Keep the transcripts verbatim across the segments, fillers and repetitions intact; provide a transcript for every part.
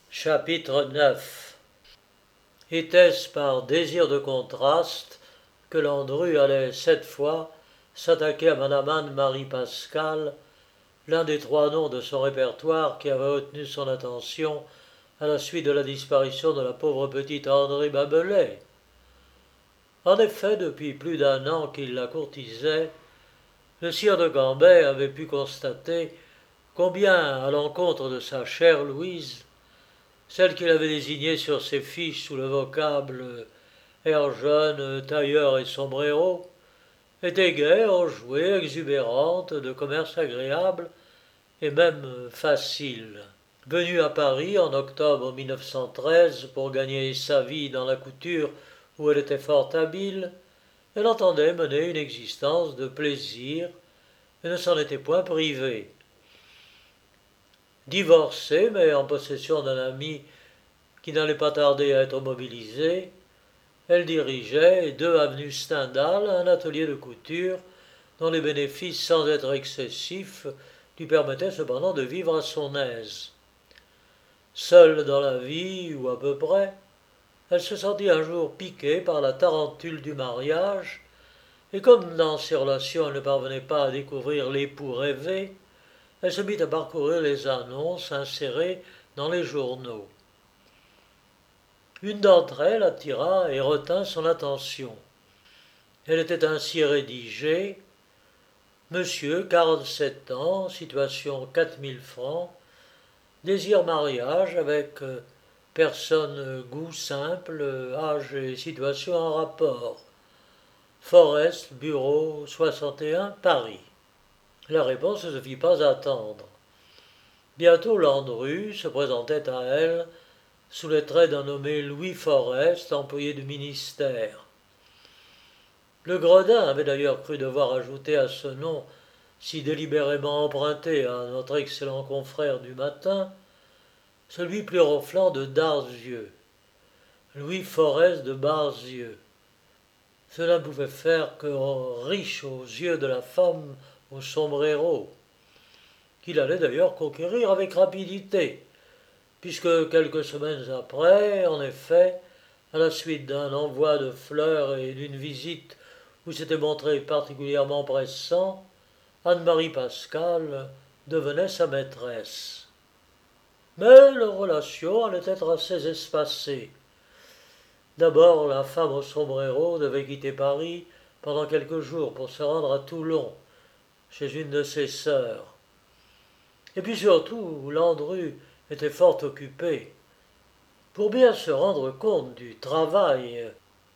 Chapitre neuf. Était-ce par désir de contraste que Landru allait cette fois s'attaquer à madame Anne-Marie Pascal, l'un des trois noms de son répertoire qui avait retenu son attention à la suite de la disparition de la pauvre petite André Babelet. En effet, depuis plus d'un an qu'il la courtisait, le sire de Gambet avait pu constater combien, à l'encontre de sa chère Louise, celle qu'il avait désignée sur ses fiches sous le vocable air jeune, tailleur et sombrero, était gaie, enjouée, exubérante, de commerce agréable et même facile. Venue à Paris en octobre mille neuf cent treize pour gagner sa vie dans la couture où elle était fort habile, elle entendait mener une existence de plaisir et ne s'en était point privée. Divorcée, mais en possession d'un ami qui n'allait pas tarder à être mobilisé, elle dirigeait, deux avenue Stendhal, un atelier de couture dont les bénéfices, sans être excessifs, lui permettaient cependant de vivre à son aise. Seule dans la vie, ou à peu près, elle se sentit un jour piquée par la tarentule du mariage, et comme dans ses relations elle ne parvenait pas à découvrir l'époux rêvé, elle se mit à parcourir les annonces insérées dans les journaux. Une d'entre elles attira et retint son attention. Elle était ainsi rédigée: Monsieur, quarante-sept ans, situation quatre mille francs, désire mariage avec euh, personne, goût simple, âge et situation en rapport. Forest, bureau soixante et un, Paris. La réponse ne se fit pas attendre. Bientôt Landru se présentait à elle sous les traits d'un nommé Louis Forest, employé du ministère. Le gredin avait d'ailleurs cru devoir ajouter à ce nom, si délibérément emprunté à notre excellent confrère du matin, celui plus ronflant de Darzieux, Louis Forest de Barzieux. Cela ne pouvait faire que riche aux yeux de la femme au sombrero, qu'il allait d'ailleurs conquérir avec rapidité, puisque quelques semaines après, en effet, à la suite d'un envoi de fleurs et d'une visite où s'était montré particulièrement pressant, Anne-Marie Pascal devenait sa maîtresse. Mais leurs relations allaient être assez espacées. D'abord, la femme au sombrero devait quitter Paris pendant quelques jours pour se rendre à Toulon, chez une de ses sœurs. Et puis surtout, Landru était fort occupé. Pour bien se rendre compte du travail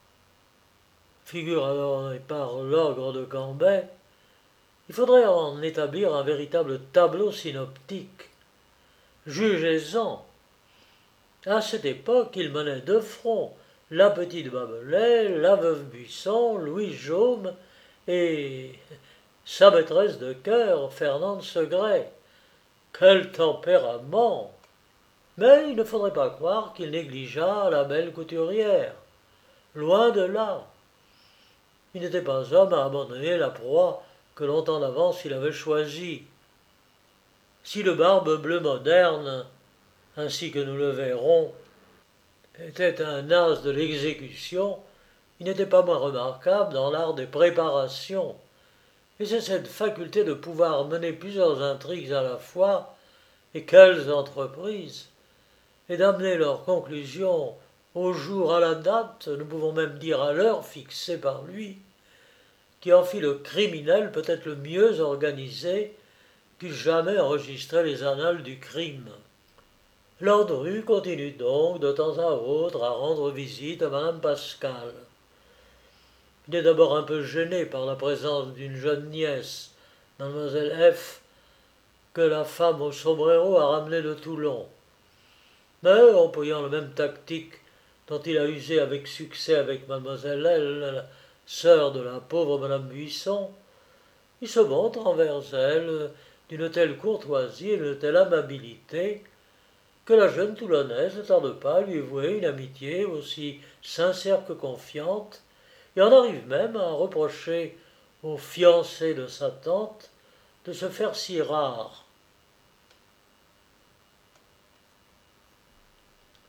figure alors par l'ogre de Gambet, il faudrait en établir un véritable tableau synoptique. Jugez-en. À cette époque, il menait de front la petite Babelet, la veuve Buisson, Louis Jaume et sa maîtresse de cœur, Fernande Segret. Quel tempérament! Mais il ne faudrait pas croire qu'il négligeât la belle couturière. Loin de là. Il n'était pas homme à abandonner la proie que longtemps d'avance il avait choisie. Si le barbe bleu moderne, ainsi que nous le verrons, était un as de l'exécution, il n'était pas moins remarquable dans l'art des préparations. Et c'est cette faculté de pouvoir mener plusieurs intrigues à la fois, et quelles entreprises, et d'amener leur conclusion au jour, à la date, nous pouvons même dire à l'heure fixée par lui, qui en fit le criminel peut-être le mieux organisé qu'eût jamais enregistré les annales du crime. Landru continue donc de temps à autre à rendre visite à madame Pascal. Il est d'abord un peu gêné par la présence d'une jeune nièce, mademoiselle F., que la femme au sombrero a ramenée de Toulon. Mais, employant la même tactique dont il a usé avec succès avec mademoiselle L., la sœur de la pauvre madame Buisson, il se montre envers elle d'une telle courtoisie et d'une telle amabilité que la jeune Toulonnaise ne tarde pas à lui vouer une amitié aussi sincère que confiante, et en arrive même à reprocher au fiancé de sa tante de se faire si rare.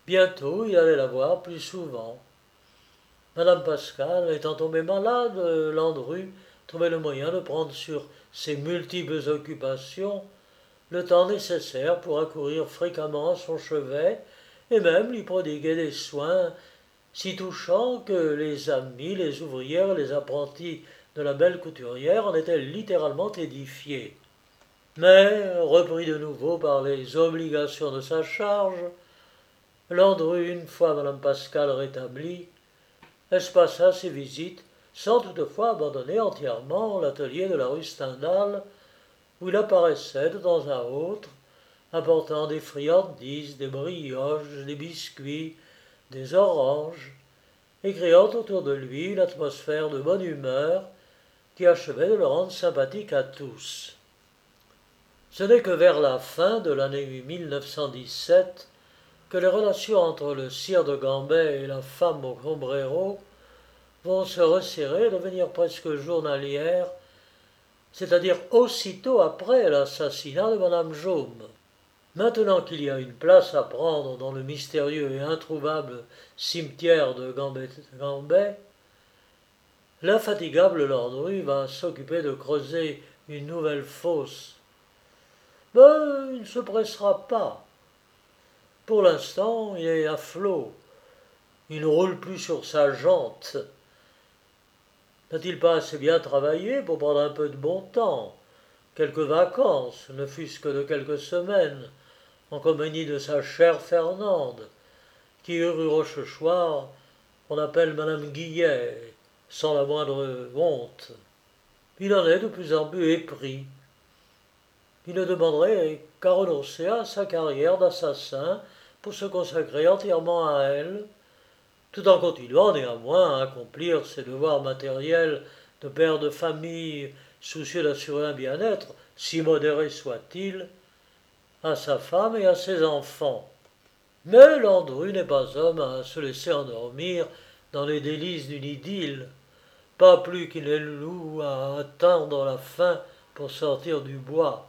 Bientôt, il allait la voir plus souvent. Madame Pascal, étant tombée malade, Landru trouvait le moyen de prendre sur ses multiples occupations le temps nécessaire pour accourir fréquemment à son chevet et même lui prodiguer des soins si touchants que les amis, les ouvrières et les apprentis de la belle couturière en étaient littéralement édifiés. Mais, repris de nouveau par les obligations de sa charge, Landru, une fois Madame Pascal rétablie, espassa ses visites sans toutefois abandonner entièrement l'atelier de la rue Stendhal, où il apparaissait de temps à autre, apportant des friandises, des brioches, des biscuits, des oranges, et créant autour de lui une atmosphère de bonne humeur qui achevait de le rendre sympathique à tous. Ce n'est que vers la fin de l'année mille neuf cent dix-sept que les relations entre le sire de Gambet et la femme au sombrero vont se resserrer et devenir presque journalières, c'est-à-dire aussitôt après l'assassinat de Madame Jaume. Maintenant qu'il y a une place à prendre dans le mystérieux et introuvable cimetière de Gambet, l'infatigable Landru va s'occuper de creuser une nouvelle fosse. Mais il ne se pressera pas. Pour l'instant, il est à flot. Il ne roule plus sur sa jante. N'a-t-il pas assez bien travaillé pour prendre un peu de bon temps, quelques vacances, ne fût-ce que de quelques semaines, en compagnie de sa chère Fernande, qui, rue Rochechouart, on appelle Madame Guillet, sans la moindre honte. Il en est de plus en plus épris. Il ne demanderait qu'à renoncer à sa carrière d'assassin pour se consacrer entièrement à elle, tout en continuant néanmoins à accomplir ses devoirs matériels de père de famille soucieux d'assurer un bien-être, si modéré soit-il, à sa femme et à ses enfants. Mais Landru n'est pas homme à se laisser endormir dans les délices d'une idylle, pas plus qu'il est loup à attendre la faim pour sortir du bois.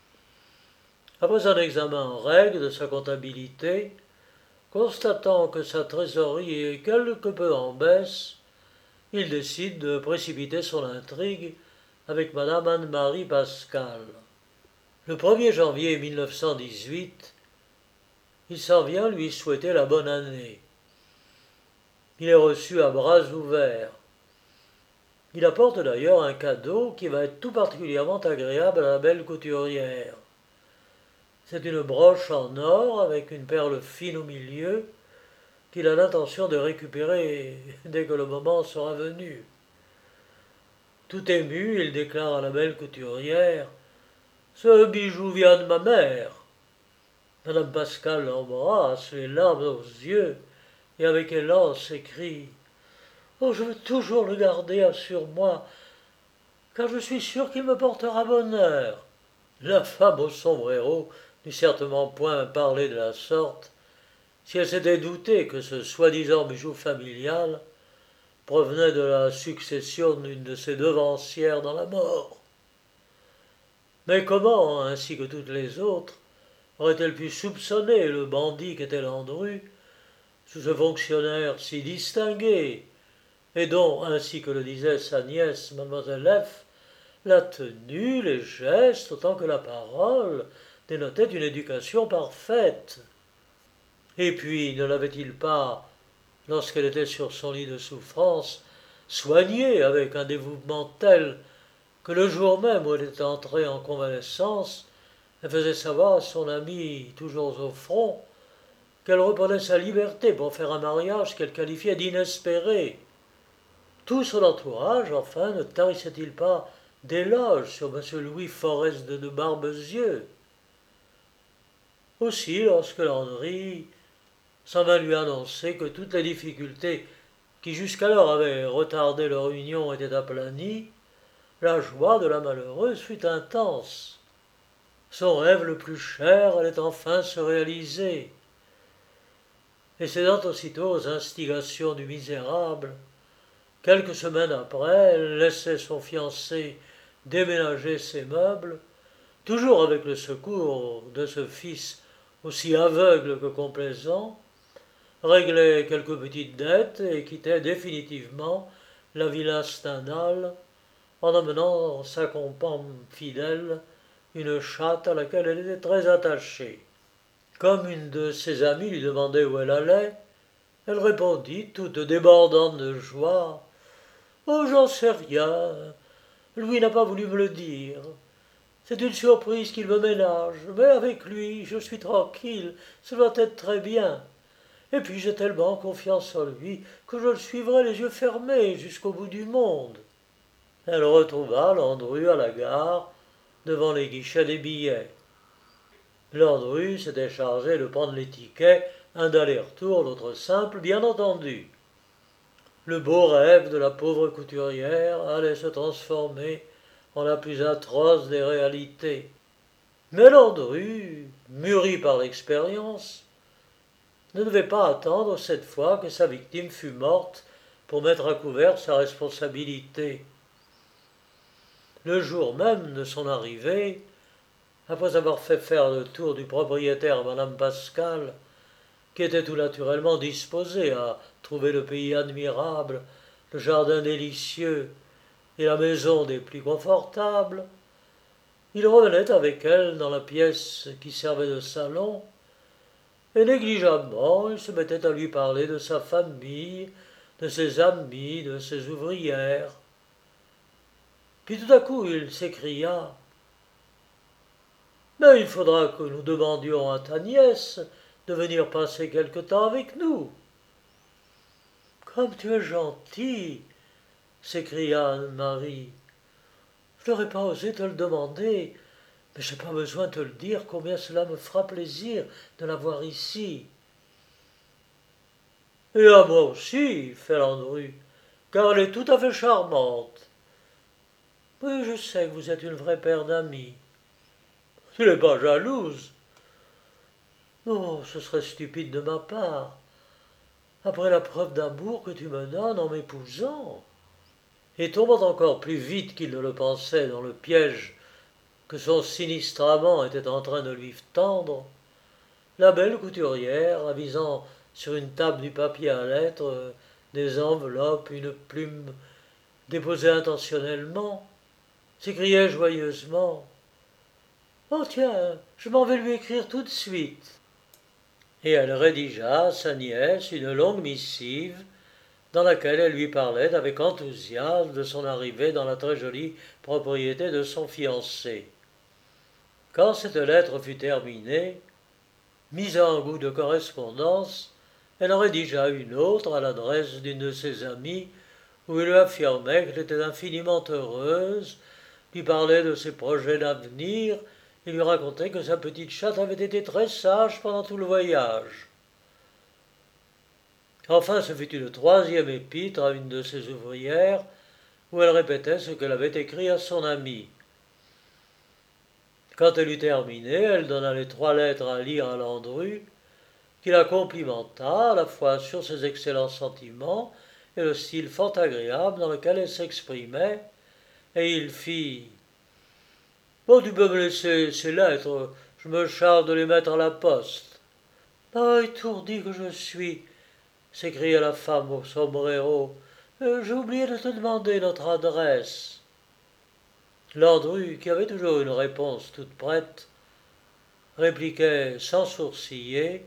Après un examen en règle de sa comptabilité, constatant que sa trésorerie est quelque peu en baisse, il décide de précipiter son intrigue avec Madame Anne-Marie Pascal. Le premier janvier mille neuf cent dix-huit, il s'en vient lui souhaiter la bonne année. Il est reçu à bras ouverts. Il apporte d'ailleurs un cadeau qui va être tout particulièrement agréable à la belle couturière. C'est une broche en or avec une perle fine au milieu qu'il a l'intention de récupérer dès que le moment sera venu. Tout ému, il déclare à la belle couturière « Ce bijou vient de ma mère ». Madame Pascal l'embrasse, les larmes aux yeux, et avec élan s'écrie « Oh, je veux toujours le garder sur moi, car je suis sûre qu'il me portera bonheur ». La femme au sombrero n'eût certainement point parlé de la sorte si elle s'était doutée que ce soi-disant bijou familial provenait de la succession d'une de ses devancières dans la mort. Mais comment, ainsi que toutes les autres, aurait-elle pu soupçonner le bandit qu'était Landru sous ce fonctionnaire si distingué, et dont, ainsi que le disait sa nièce, mademoiselle F., la tenue, les gestes, autant que la parole, dénotaient une éducation parfaite. Et puis, ne l'avait-il pas, lorsqu'elle était sur son lit de souffrance, soignée avec un dévouement tel que le jour même où elle était entrée en convalescence, elle faisait savoir à son amie, toujours au front, qu'elle reprenait sa liberté pour faire un mariage qu'elle qualifiait d'inespéré. Tout son entourage, enfin, ne tarissait-il pas d'éloges sur M. Louis Forest de, de Barbezieux. Aussi, lorsque Landry s'en vint lui annoncer que toutes les difficultés qui jusqu'alors avaient retardé leur union étaient aplanies, la joie de la malheureuse fut intense. Son rêve le plus cher allait enfin se réaliser. Et cédant aussitôt aux instigations du misérable, quelques semaines après, elle laissait son fiancé déménager ses meubles, toujours avec le secours de ce fils aussi aveugle que complaisant, réglait quelques petites dettes et quittait définitivement la villa Stendhal en amenant sa compagne fidèle, une chatte à laquelle elle était très attachée. Comme une de ses amies lui demandait où elle allait, elle répondit, toute débordante de joie: Oh, j'en sais rien. Louis n'a pas voulu me le dire. C'est une surprise qu'il me ménage, mais avec lui, je suis tranquille, ça doit être très bien. Et puis j'ai tellement confiance en lui que je le suivrai les yeux fermés jusqu'au bout du monde. Elle retrouva Landru à la gare, devant les guichets des billets. Landru s'était chargé de prendre les tickets, un d'aller-retour, l'autre simple, bien entendu. Le beau rêve de la pauvre couturière allait se transformer en la plus atroce des réalités. Mais Landru, mûri par l'expérience, ne devait pas attendre cette fois que sa victime fût morte pour mettre à couvert sa responsabilité. Le jour même de son arrivée, après avoir fait faire le tour du propriétaire à Madame Pascal, qui était tout naturellement disposée à trouver le pays admirable, le jardin délicieux et la maison des plus confortables, il revenait avec elle dans la pièce qui servait de salon, et négligemment il se mettait à lui parler de sa famille, de ses amis, de ses ouvrières. Puis tout à coup il s'écria: Mais il faudra que nous demandions à ta nièce de venir passer quelque temps avec nous. Comme tu es gentil, s'écria Anne-Marie. Je n'aurais pas osé te le demander, mais je n'ai pas besoin de te le dire combien cela me fera plaisir de la voir ici. Et à moi aussi, fait Landru, car elle est tout à fait charmante. Oui, je sais que vous êtes une vraie paire d'amis. Tu n'es pas jalouse? Oh, ce serait stupide de ma part, après la preuve d'amour que tu me donnes en m'épousant. Et tombant encore plus vite qu'il ne le pensait dans le piège que son sinistre amant était en train de lui tendre, la belle couturière, avisant sur une table du papier à lettres, des enveloppes, une plume déposée intentionnellement, s'écriait joyeusement: Oh tiens, je m'en vais lui écrire tout de suite. Et elle rédigea à sa nièce une longue missive dans laquelle elle lui parlait avec enthousiasme de son arrivée dans la très jolie propriété de son fiancé. Quand cette lettre fut terminée, mise en goût de correspondance, elle en rédigea une autre à l'adresse d'une de ses amies, où elle lui affirmait qu'elle était infiniment heureuse, lui parlait de ses projets d'avenir et lui racontait que sa petite chatte avait été très sage pendant tout le voyage. Enfin, ce fut une troisième épître à une de ses ouvrières, où elle répétait ce qu'elle avait écrit à son amie. Quand elle eut terminé, elle donna les trois lettres à lire à Landru, qui la complimenta à la fois sur ses excellents sentiments et le style fort agréable dans lequel elle s'exprimait, et il fit: Bon, tu peux me laisser ces lettres, je me charge de les mettre à la poste. Ah, étourdi que je suis, s'écria la femme au sombrero, euh, j'ai oublié de te demander notre adresse. Landru, qui avait toujours une réponse toute prête, répliquait sans sourciller: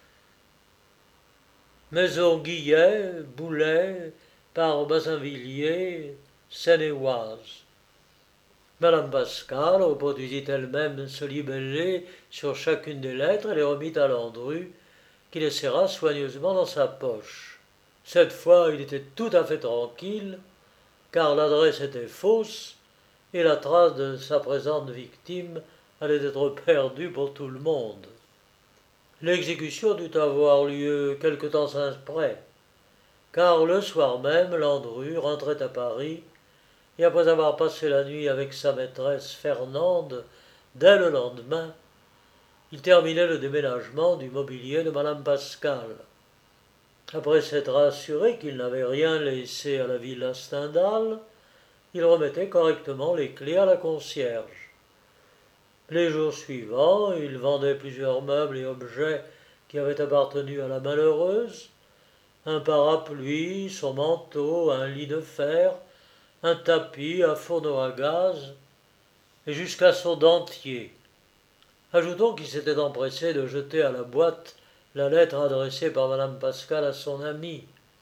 Maison Guillet, Boulet, par Bazinvilliers, Seine-et-Oise. Madame Pascal reproduisit elle-même ce libellé sur chacune des lettres et les remit à Landru, qui les serra soigneusement dans sa poche. Cette fois, il était tout à fait tranquille, car l'adresse était fausse, et la trace de sa présente victime allait être perdue pour tout le monde. L'exécution dut avoir lieu quelque temps après, car le soir même, Landru rentrait à Paris, et après avoir passé la nuit avec sa maîtresse Fernande, dès le lendemain, il terminait le déménagement du mobilier de Madame Pascal. Après s'être assuré qu'il n'avait rien laissé à la villa Stendhal, il remettait correctement les clés à la concierge. Les jours suivants, il vendait plusieurs meubles et objets qui avait appartenu à la malheureuse, un parapluie, son manteau, un lit de fer, un tapis, un fourneau à gaz, et jusqu'à son dentier. Ajoutons qu'il s'était empressé de jeter à la boîte la lettre adressée par madame Pascal à son amie.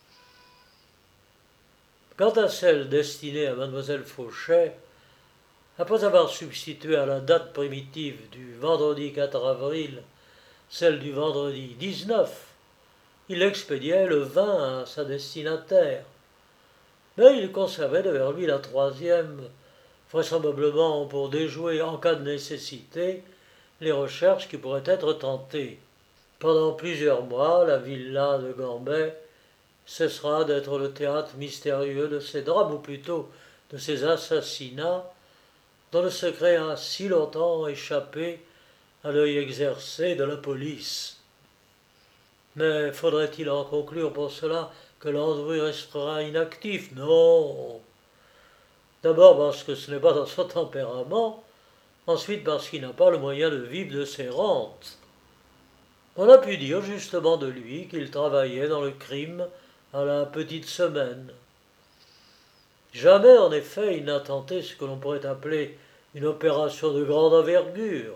Quant à celle destinée à mademoiselle Fauchet, après avoir substitué à la date primitive du vendredi quatre avril celle du vendredi dix-neuf, il expédiait le vingt à sa destinataire. Mais il conservait devant lui la troisième, vraisemblablement pour déjouer en cas de nécessité les recherches qui pourraient être tentées. Pendant plusieurs mois, la villa de Gambet cessera d'être le théâtre mystérieux de ces drames, ou plutôt de ces assassinats, dont le secret a si longtemps échappé à l'œil exercé de la police. Mais faudrait-il en conclure pour cela que Landru restera inactif? Non. D'abord parce que ce n'est pas dans son tempérament, ensuite parce qu'il n'a pas le moyen de vivre de ses rentes. On a pu dire justement de lui qu'il travaillait dans le crime à la petite semaine. Jamais, en effet, il n'a tenté ce que l'on pourrait appeler une opération de grande envergure.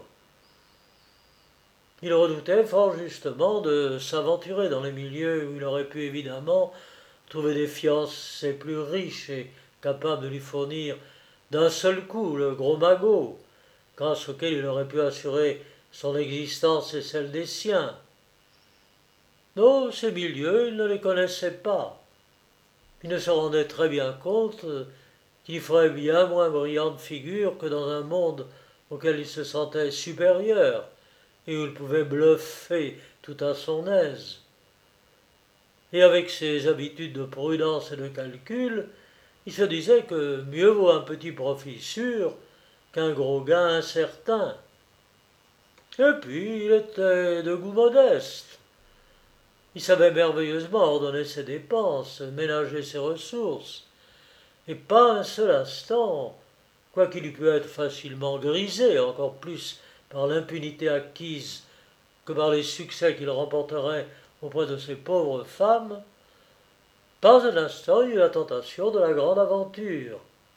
Il redoutait fort justement de s'aventurer dans les milieux où il aurait pu évidemment trouver des fiancés plus riches et capables de lui fournir d'un seul coup le gros magot, grâce auquel il aurait pu assurer son existence et celle des siens. Non, ces milieux, il ne les connaissait pas. Il ne se rendait très bien compte qu'il ferait bien moins brillante figure que dans un monde auquel il se sentait supérieur et où il pouvait bluffer tout à son aise. Et avec ses habitudes de prudence et de calcul, il se disait que mieux vaut un petit profit sûr qu'un gros gain incertain. Et puis, il était de goût modeste. Il savait merveilleusement ordonner ses dépenses, ménager ses ressources, et pas un seul instant, quoiqu'il eût pu être facilement grisé, encore plus par l'impunité acquise que par les succès qu'il remporterait auprès de ces pauvres femmes, pas un instant il eut la tentation de la grande aventure.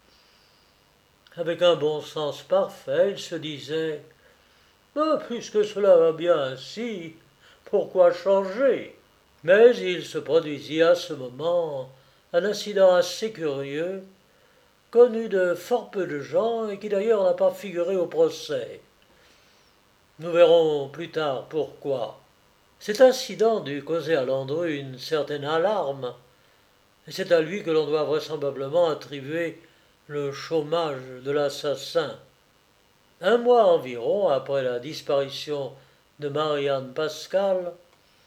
Avec un bon sens parfait, il se disait ah, « Puisque cela va bien ainsi, pourquoi changer ?» Mais il se produisit à ce moment un incident assez curieux, connu de fort peu de gens et qui d'ailleurs n'a pas figuré au procès. Nous verrons plus tard pourquoi. Cet incident dut causer à Landru une certaine alarme, et c'est à lui que l'on doit vraisemblablement attribuer le chômage de l'assassin. Un mois environ après la disparition de Marianne Pascal,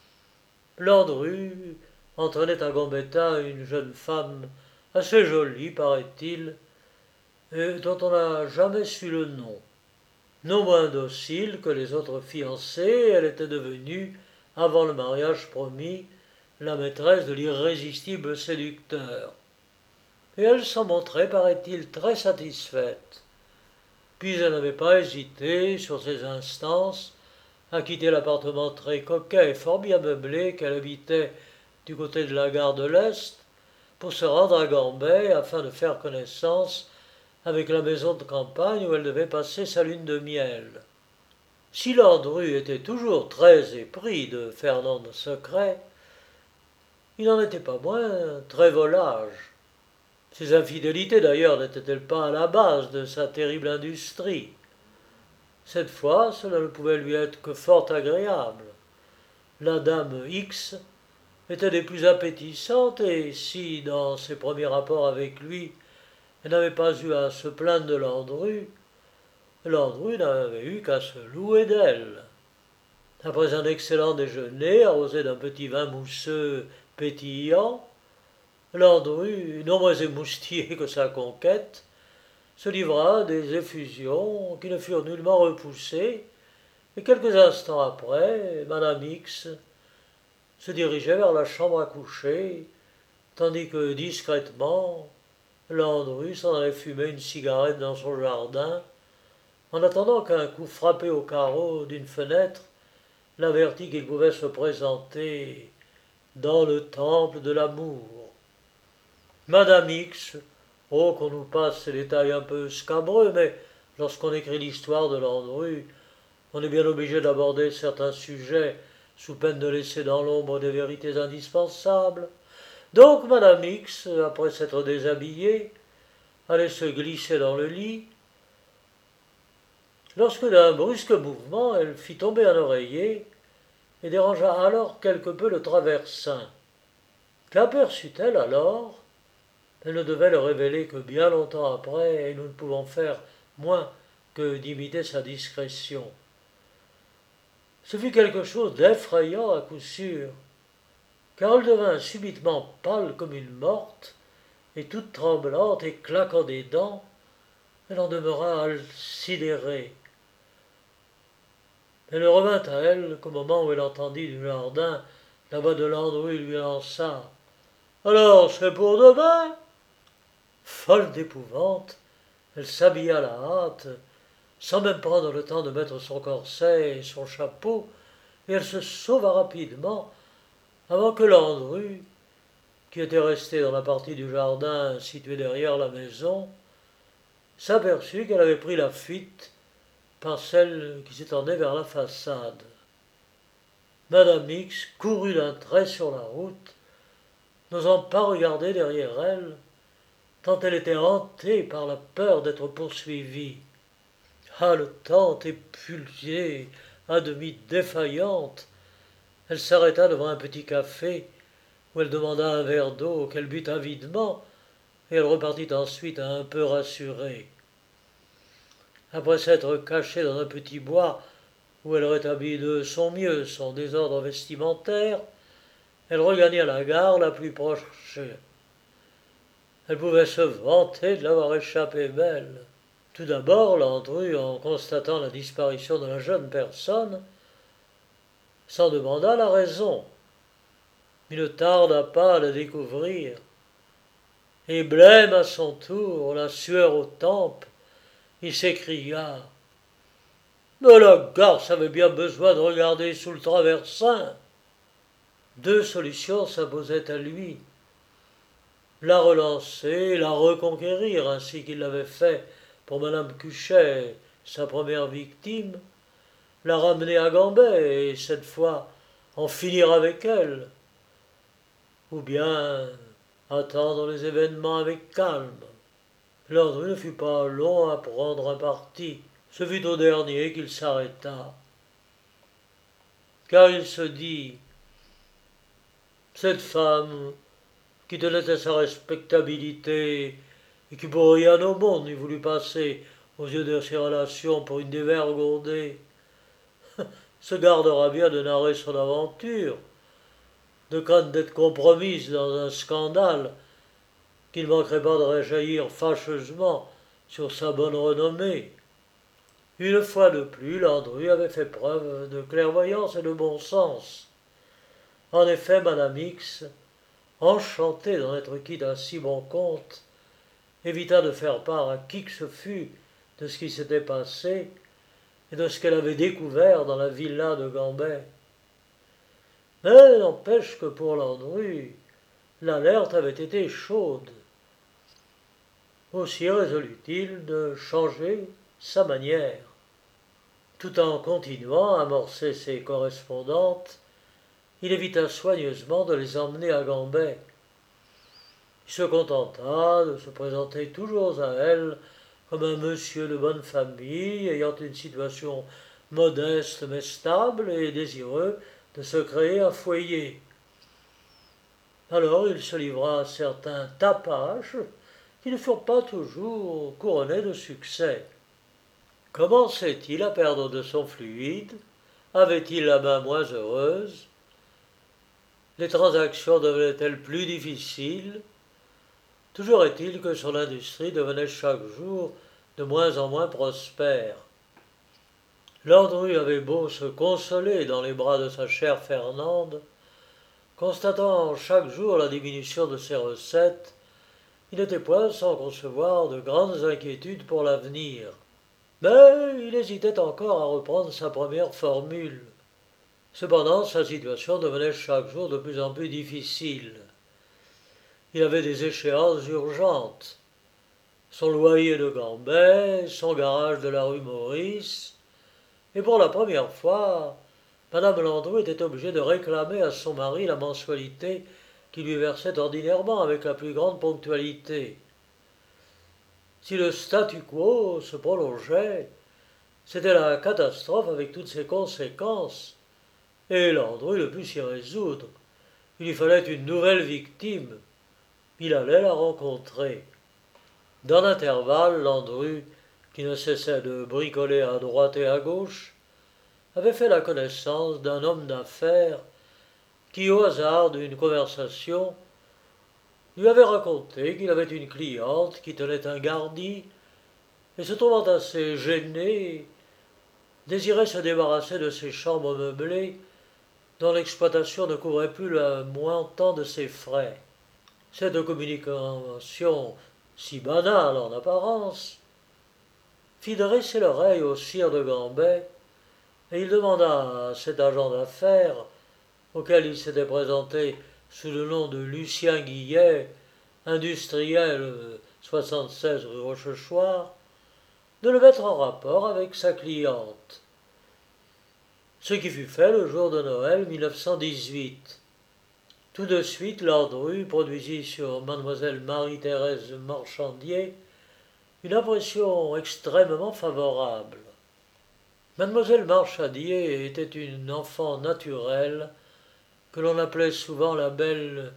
Landru entraînait à Gambetta une jeune femme assez jolie, paraît-il, et dont on n'a jamais su le nom. Non moins docile que les autres fiancées, elle était devenue, avant le mariage promis, la maîtresse de l'irrésistible séducteur. Et elle s'en montrait, paraît-il, très satisfaite. Puis elle n'avait pas hésité, sur ses instances, à quitter l'appartement très coquet et fort bien meublé qu'elle habitait du côté de la gare de l'Est, pour se rendre à Gambet afin de faire connaissance avec la maison de campagne où elle devait passer sa lune de miel. Si Landru était toujours très épris de Fernande Secret, il n'en était pas moins très volage. Ses infidélités d'ailleurs n'étaient-elles pas à la base de sa terrible industrie? Cette fois, cela ne pouvait lui être que fort agréable. La dame X était des plus appétissantes, et si, dans ses premiers rapports avec lui, elle n'avait pas eu à se plaindre de Landru, Landru n'avait eu qu'à se louer d'elle. Après un excellent déjeuner, arrosé d'un petit vin mousseux pétillant, Landru, non moins émoustillé que sa conquête, se livra à des effusions qui ne furent nullement repoussées, et quelques instants après, madame X se dirigeait vers la chambre à coucher, tandis que discrètement, Landru s'en allait fumer une cigarette dans son jardin, en attendant qu'un coup frappé au carreau d'une fenêtre l'avertit qu'il pouvait se présenter dans le temple de l'amour. Madame X, oh qu'on nous passe ces détails un peu scabreux, mais lorsqu'on écrit l'histoire de Landru, on est bien obligé d'aborder certains sujets sous peine de laisser dans l'ombre des vérités indispensables. Donc Madame X, après s'être déshabillée, allait se glisser dans le lit, lorsque d'un brusque mouvement, elle fit tomber un oreiller et dérangea alors quelque peu le traversin. Qu'aperçut-elle alors? Elle ne devait le révéler que bien longtemps après, et nous ne pouvons faire moins que d'imiter sa discrétion. Ce fut quelque chose d'effrayant à coup sûr, car elle devint subitement pâle comme une morte, et toute tremblante et claquant des dents, elle en demeura sidérée. Elle ne revint à elle qu'au moment où elle entendit du jardin la voix de Landru lui lança « Alors, c'est pour demain ?» Folle d'épouvante, elle s'habilla à la hâte, sans même prendre le temps de mettre son corset et son chapeau, et elle se sauva rapidement avant que Landru, qui était resté dans la partie du jardin située derrière la maison, s'aperçut qu'elle avait pris la fuite par celle qui s'étendait vers la façade. Madame X courut d'un trait sur la route, n'osant pas regarder derrière elle, tant elle était hantée par la peur d'être poursuivie. Haletante et pulsée, à demi défaillante, elle s'arrêta devant un petit café où elle demanda un verre d'eau qu'elle but avidement, et elle repartit ensuite un peu rassurée. Après s'être cachée dans un petit bois où elle rétablit de son mieux son désordre vestimentaire, elle regagna la gare la plus proche. Elle pouvait se vanter de l'avoir échappé belle. Tout d'abord, Landru, en constatant la disparition de la jeune personne, s'en demanda la raison, mais ne tarda pas à la découvrir. Et blême à son tour, la sueur aux tempes, il s'écria « Mais la garce avait bien besoin de regarder sous le traversin !» Deux solutions s'imposaient à lui. La relancer, la reconquérir, ainsi qu'il l'avait fait pour Madame Cuchet, sa première victime, la ramener à Gambet et, cette fois, en finir avec elle, ou bien attendre les événements avec calme. Landru ne fut pas long à prendre un parti. Ce fut au dernier qu'il s'arrêta. Car il se dit, cette femme qui tenait à sa respectabilité et qui pour rien au monde n'eût voulu passer aux yeux de ses relations pour une dévergondée, se gardera bien de narrer son aventure, de crainte d'être compromise dans un scandale qui ne manquerait pas de rejaillir fâcheusement sur sa bonne renommée. Une fois de plus, Landru avait fait preuve de clairvoyance et de bon sens. En effet, Madame X, enchantée d'en être quitte à si bon compte, évita de faire part à qui que ce fût de ce qui s'était passé et de ce qu'elle avait découvert dans la villa de Gambet. Mais n'empêche que pour Landru, l'alerte avait été chaude. Aussi résolut-il de changer sa manière. Tout en continuant à amorcer ses correspondantes, il évita soigneusement de les emmener à Gambet. Il se contenta de se présenter toujours à elle comme un monsieur de bonne famille, ayant une situation modeste mais stable et désireux de se créer un foyer. Alors il se livra à certains tapages qui ne furent pas toujours couronnés de succès. Commençait-il à perdre de son fluide? Avait-il la main moins heureuse? Les transactions devenaient-elles plus difficiles? Toujours est-il que son industrie devenait chaque jour de moins en moins prospère. Landru avait beau se consoler dans les bras de sa chère Fernande, constatant chaque jour la diminution de ses recettes, il n'était point sans concevoir de grandes inquiétudes pour l'avenir. Mais il hésitait encore à reprendre sa première formule. Cependant, sa situation devenait chaque jour de plus en plus difficile. Il avait des échéances urgentes. Son loyer de Gambet, son garage de la rue Maurice, et pour la première fois, madame Landru était obligée de réclamer à son mari la mensualité qu'il lui versait ordinairement avec la plus grande ponctualité. Si le statu quo se prolongeait, c'était la catastrophe avec toutes ses conséquences, et Landru ne put s'y résoudre. Il lui fallait une nouvelle victime. Il allait la rencontrer. Dans l'intervalle, Landru, qui ne cessait de bricoler à droite et à gauche, avait fait la connaissance d'un homme d'affaires qui, au hasard d'une conversation, lui avait raconté qu'il avait une cliente qui tenait un gardi et, se trouvant assez gêné, désirait se débarrasser de ses chambres meublées dont l'exploitation ne couvrait plus le montant de ses frais. Cette communication, si banale en apparence, fit dresser l'oreille au sire de Gambet, et il demanda à cet agent d'affaires, auquel il s'était présenté sous le nom de Lucien Guillet, industriel soixante-seize rue Rochechouart, de le mettre en rapport avec sa cliente. Ce qui fut fait le jour de Noël mille neuf cent dix-huit. Tout de suite, Landru produisit sur mademoiselle Marie-Thérèse Marchandier une impression extrêmement favorable. Mademoiselle Marchandier était une enfant naturelle que l'on appelait souvent la belle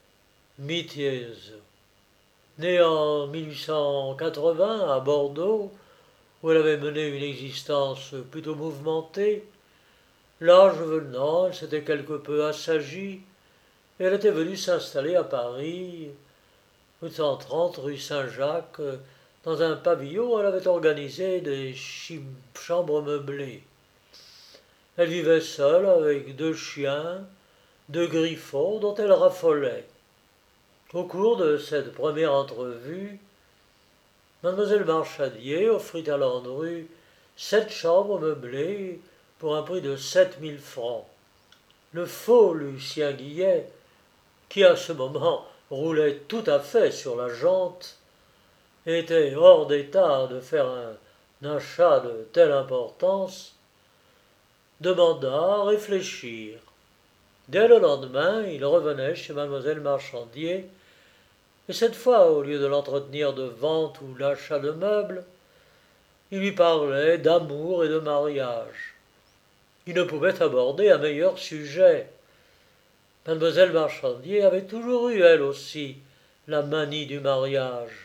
Mitiése. Née en mille huit cent quatre-vingts à Bordeaux, où elle avait mené une existence plutôt mouvementée, l'âge venant, elle s'était quelque peu assagie, et elle était venue s'installer à Paris, rue cent trente, rue Saint-Jacques, dans un pavillon où elle avait organisé des chambres meublées. Elle vivait seule avec deux chiens, deux griffons dont elle raffolait. Au cours de cette première entrevue, mademoiselle Marchandier offrit à Landru sept chambres meublées pour un prix de sept mille francs. Le faux Lucien Guillet, qui à ce moment roulait tout à fait sur la jante, était hors d'état de faire un achat de telle importance, demanda à réfléchir. Dès le lendemain, il revenait chez mademoiselle Marchandier, et cette fois, au lieu de l'entretenir de vente ou l'achat de meubles, il lui parlait d'amour et de mariage. Il ne pouvait aborder un meilleur sujet. Mademoiselle Marchandier avait toujours eu, elle aussi, la manie du mariage.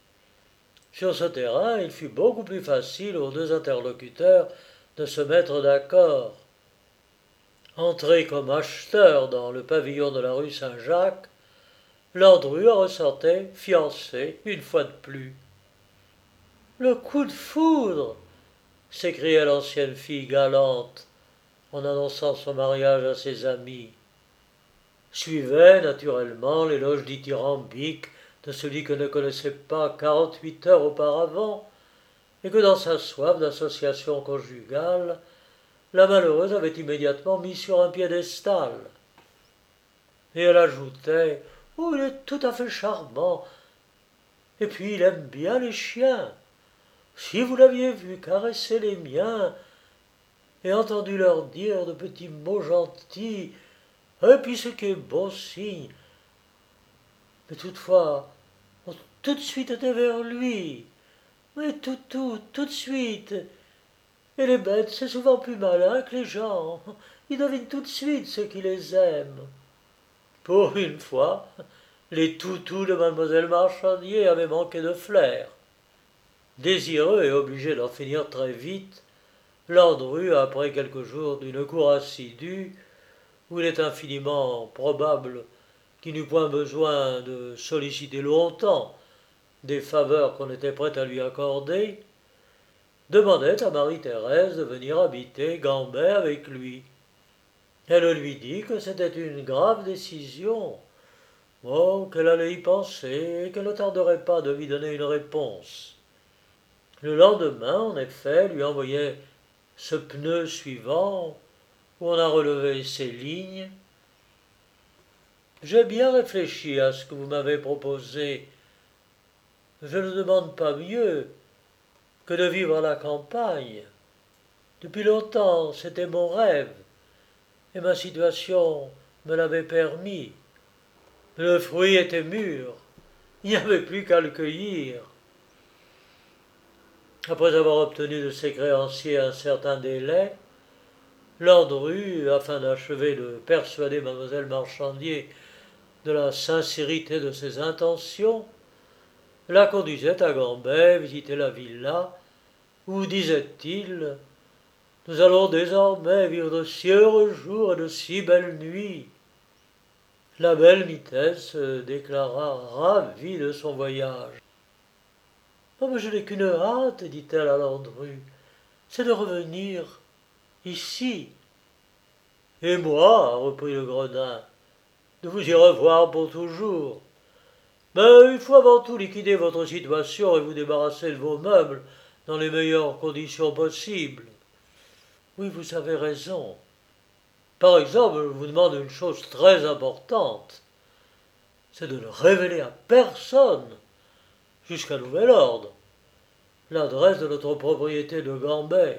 Sur ce terrain, il fut beaucoup plus facile aux deux interlocuteurs de se mettre d'accord. Entré comme acheteur dans le pavillon de la rue Saint-Jacques, Landru en ressortait fiancé une fois de plus. « Le coup de foudre !» s'écriait l'ancienne fille galante en annonçant son mariage à ses amis. Suivait naturellement l'éloge dithyrambique de celui que ne connaissait pas quarante-huit heures auparavant, et que dans sa soif d'association conjugale, la malheureuse avait immédiatement mis sur un piédestal. Et elle ajoutait « Oh, il est tout à fait charmant, et puis il aime bien les chiens. Si vous l'aviez vu caresser les miens, et entendu leur dire de petits mots gentils, et puis ce qui est bon signe. Mais toutefois, on tout de suite était vers lui. Mais tout, tout, tout de suite. Et les bêtes, c'est souvent plus malin que les gens. Ils devinent tout de suite ceux qui les aiment. » Pour une fois, les toutous de mademoiselle Marchandier avaient manqué de flair. Désireux et obligé d'en finir très vite, Landru, après quelques jours d'une cour assidue, où il est infiniment probable qu'il n'eut point besoin de solliciter longtemps des faveurs qu'on était prêt à lui accorder, demandait à Marie-Thérèse de venir habiter Gambet avec lui. Elle lui dit que c'était une grave décision, oh, qu'elle allait y penser et qu'elle ne tarderait pas de lui donner une réponse. Le lendemain, en effet, lui envoyait ce pneu suivant où on a relevé ces lignes. J'ai bien réfléchi à ce que vous m'avez proposé. Je ne demande pas mieux que de vivre à la campagne. Depuis longtemps, c'était mon rêve, et ma situation me l'avait permis. Le fruit était mûr, il n'y avait plus qu'à le cueillir. Après avoir obtenu de ses créanciers un certain délai, Landru, afin d'achever de persuader mademoiselle Marchandier de la sincérité de ses intentions, la conduisait à Gambet visiter la villa, où, disait-il, « Nous allons désormais vivre de si heureux jours et de si belles nuits. » La belle Mithès se déclara ravie de son voyage. « Oh, mais je n'ai qu'une hâte, dit-elle à Landru, c'est de revenir ici. » « Et moi, reprit le gredin, de vous y revoir pour toujours. Mais il faut avant tout liquider votre situation et vous débarrasser de vos meubles dans les meilleures conditions possibles. Oui, vous avez raison. Par exemple, je vous demande une chose très importante, c'est de ne révéler à personne, jusqu'à nouvel ordre, l'adresse de notre propriété de Gambet.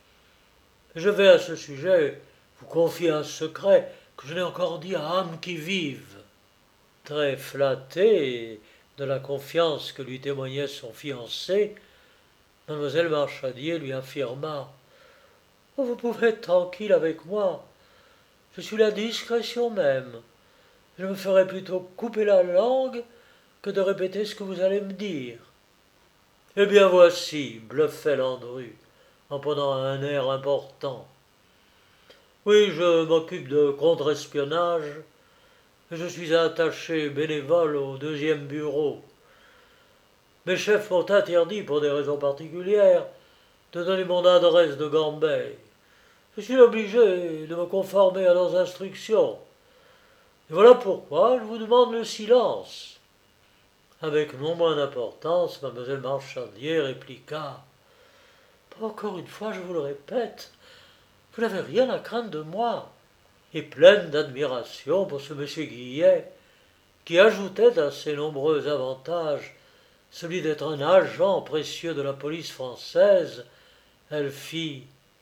Je vais à ce sujet vous confier un secret que je n'ai encore dit à âme qui vive. » Très flattée de la confiance que lui témoignait son fiancé, mademoiselle Marchandier lui affirma « Oh, vous pouvez être tranquille avec moi. Je suis la discrétion même. Je me ferai plutôt couper la langue que de répéter ce que vous allez me dire. » « Eh bien voici, bluffait Landru, en prenant un air important. Oui, je m'occupe de contre-espionnage, et je suis attaché bénévole au deuxième bureau. Mes chefs m'ont interdit, pour des raisons particulières, de donner mon adresse de Gambet. Je suis obligé de me conformer à leurs instructions. Et voilà pourquoi je vous demande le silence. » Avec non moins d'importance, mademoiselle Marchandier répliqua « Encore une fois, je vous le répète, vous n'avez rien à craindre de moi. » Et pleine d'admiration pour ce monsieur Guillet, qui ajoutait à ses nombreux avantages celui d'être un agent précieux de la police française, elle fit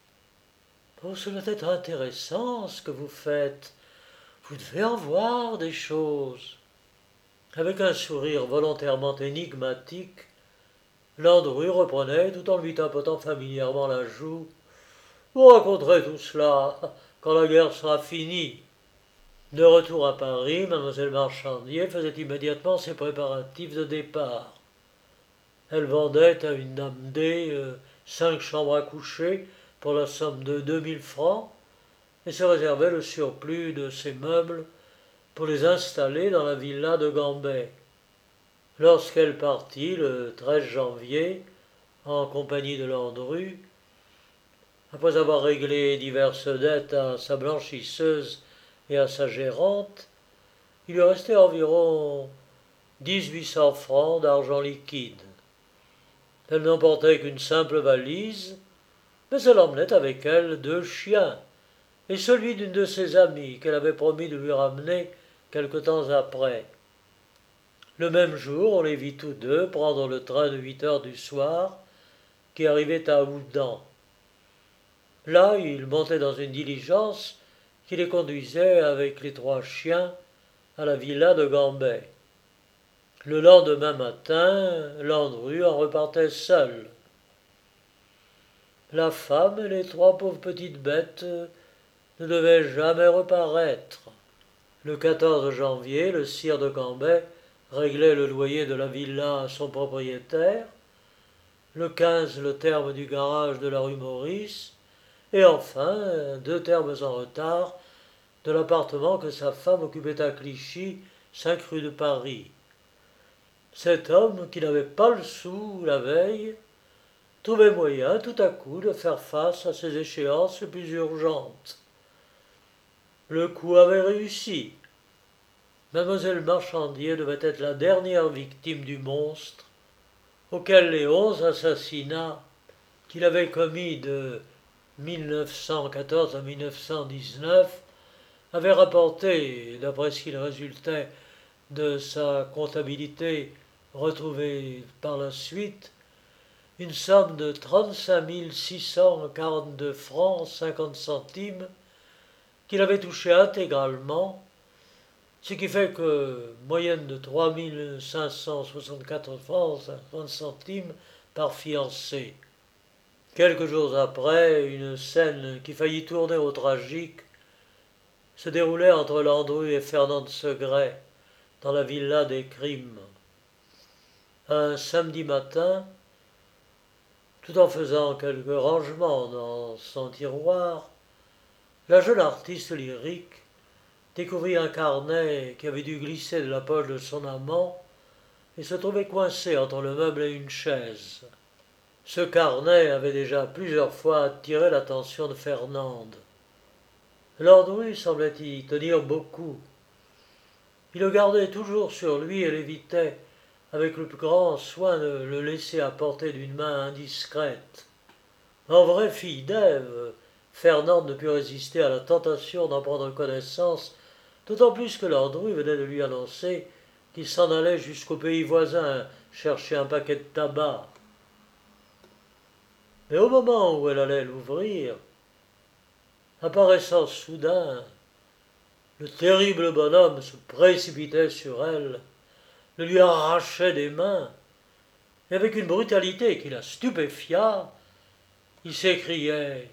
« Oh, ce doit être intéressant ce que vous faites. Vous devez en voir des choses. » Avec un sourire volontairement énigmatique, Landru reprenait, tout en lui tapotant familièrement la joue. « Vous raconterez tout cela quand la guerre sera finie. » De retour à Paris, mademoiselle Marchandier faisait immédiatement ses préparatifs de départ. Elle vendait à une dame D euh, cinq chambres à coucher pour la somme de deux mille francs et se réservait le surplus de ses meubles pour les installer dans la villa de Gambet. Lorsqu'elle partit le treize janvier, en compagnie de Landru, après avoir réglé diverses dettes à sa blanchisseuse et à sa gérante, il lui restait environ dix-huit cents francs d'argent liquide. Elle n'emportait qu'une simple valise, mais elle emmenait avec elle deux chiens et celui d'une de ses amies qu'elle avait promis de lui ramener quelque temps après. Le même jour, on les vit tous deux prendre le train de huit heures du soir qui arrivait à Oudan. Là, ils montaient dans une diligence qui les conduisait avec les trois chiens à la villa de Gambet. Le lendemain matin, Landru en repartait seul. La femme et les trois pauvres petites bêtes ne devaient jamais reparaître. Le quatorze janvier, le sire de Gambet réglait le loyer de la villa à son propriétaire. Le quinze, le terme du garage de la rue Maurice. Et enfin, deux termes en retard, de l'appartement que sa femme occupait à Clichy, cinq rue de Paris. Cet homme, qui n'avait pas le sou la veille, trouvait moyen tout à coup de faire face à ses échéances les plus urgentes. Le coup avait réussi. Mademoiselle Marchandier devait être la dernière victime du monstre, auquel les onze assassinats qu'il avait commis de mille neuf cent quatorze à mille neuf cent dix-neuf, avait rapporté, d'après ce qu'il résultait de sa comptabilité retrouvée par la suite, une somme de trente-cinq mille six cent quarante-deux francs cinquante centimes qu'il avait touché intégralement, ce qui fait que moyenne de trois mille cinq cent soixante-quatre francs cinquante centimes par fiancé. Quelques jours après, une scène qui faillit tourner au tragique se déroulait entre Landru et Fernande Segret dans la villa des crimes. Un samedi matin, tout en faisant quelques rangements dans son tiroir, la jeune artiste lyrique découvrit un carnet qui avait dû glisser de la poche de son amant et se trouvait coincé entre le meuble et une chaise. Ce carnet avait déjà plusieurs fois attiré l'attention de Fernande. Landru semblait y tenir beaucoup. Il le gardait toujours sur lui et l'évitait, avec le plus grand soin de le laisser à portée d'une main indiscrète. En vraie fille d'Ève, Fernande ne put résister à la tentation d'en prendre connaissance, d'autant plus que Landru venait de lui annoncer qu'il s'en allait jusqu'au pays voisin chercher un paquet de tabac. Mais au moment où elle allait l'ouvrir, apparaissant soudain, le terrible bonhomme se précipitait sur elle, le lui arrachait des mains, et avec une brutalité qui la stupéfia, il s'écriait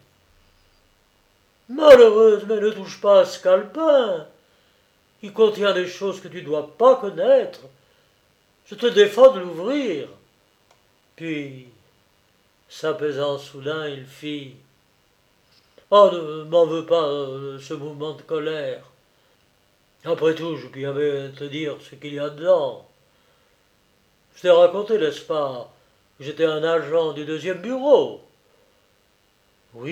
« Malheureuse, mais ne touche pas à ce calepin. Il contient des choses que tu ne dois pas connaître. Je te défends de l'ouvrir. » Puis, s'apaisant soudain, il fit « Oh, ne m'en veux pas de ce mouvement de colère. Après tout, je puis bien te dire ce qu'il y a dedans. Je t'ai raconté, n'est-ce pas, que j'étais un agent du deuxième bureau. » « Oui. »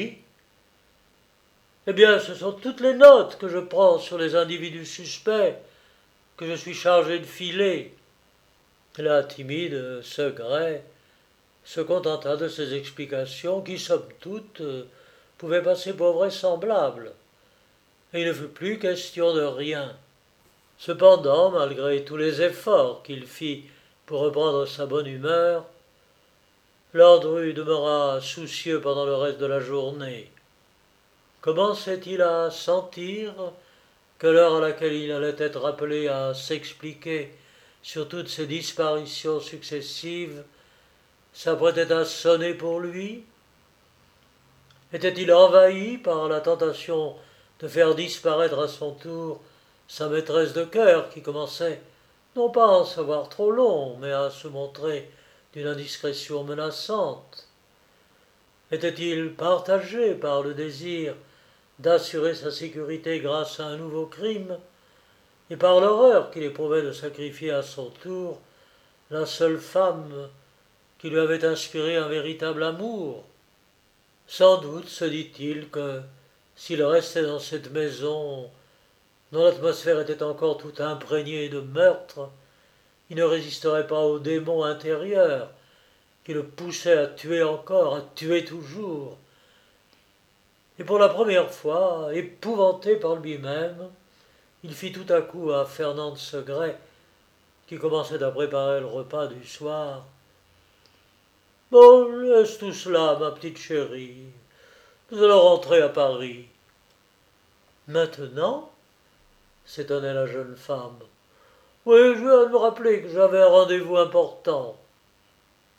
« Eh bien, ce sont toutes les notes que je prends sur les individus suspects que je suis chargé de filer. » La timide Segret se contenta de ces explications qui, somme toute, pouvaient passer pour vraisemblables, et il ne fut plus question de rien. Cependant, malgré tous les efforts qu'il fit pour reprendre sa bonne humeur, Landru demeura soucieux pendant le reste de la journée. Commençait-il à sentir que l'heure à laquelle il allait être appelé à s'expliquer sur toutes ces disparitions successives s'apprêtait à sonner pour lui? Était-il envahi par la tentation de faire disparaître à son tour sa maîtresse de cœur qui commençait non pas à en savoir trop long, mais à se montrer d'une indiscrétion menaçante? Était-il partagé par le désir d'assurer sa sécurité grâce à un nouveau crime, et par l'horreur qu'il éprouvait de sacrifier à son tour la seule femme qui lui avait inspiré un véritable amour? Sans doute se dit-il que, s'il restait dans cette maison dont l'atmosphère était encore tout imprégnée de meurtre, il ne résisterait pas au démon intérieur qui le poussait à tuer encore, à tuer toujours. Et pour la première fois, épouvanté par lui-même, il fit tout à coup à Fernande Segret, qui commençait à préparer le repas du soir. « Bon, laisse tout cela, ma petite chérie. Nous allons rentrer à Paris. »« Maintenant ?» s'étonnait la jeune femme. « Oui, je viens de me rappeler que j'avais un rendez-vous important. »« Vrai !»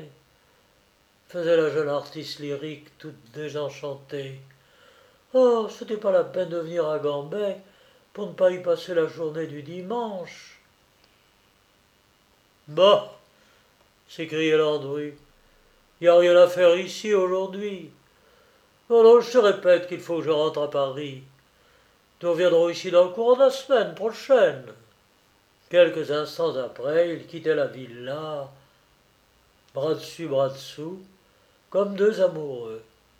faisait la jeune artiste lyrique toute désenchantée. « Oh, ce n'était pas la peine de venir à Gambais pour ne pas y passer la journée du dimanche. »« Bah !» s'écriait Landru. « Il n'y a rien à faire ici aujourd'hui. Non, non, je te répète qu'il faut que je rentre à Paris. Nous reviendrons ici dans le courant de la semaine prochaine. » Quelques instants après, il quittait la villa, bras dessus, bras dessous, comme deux amoureux.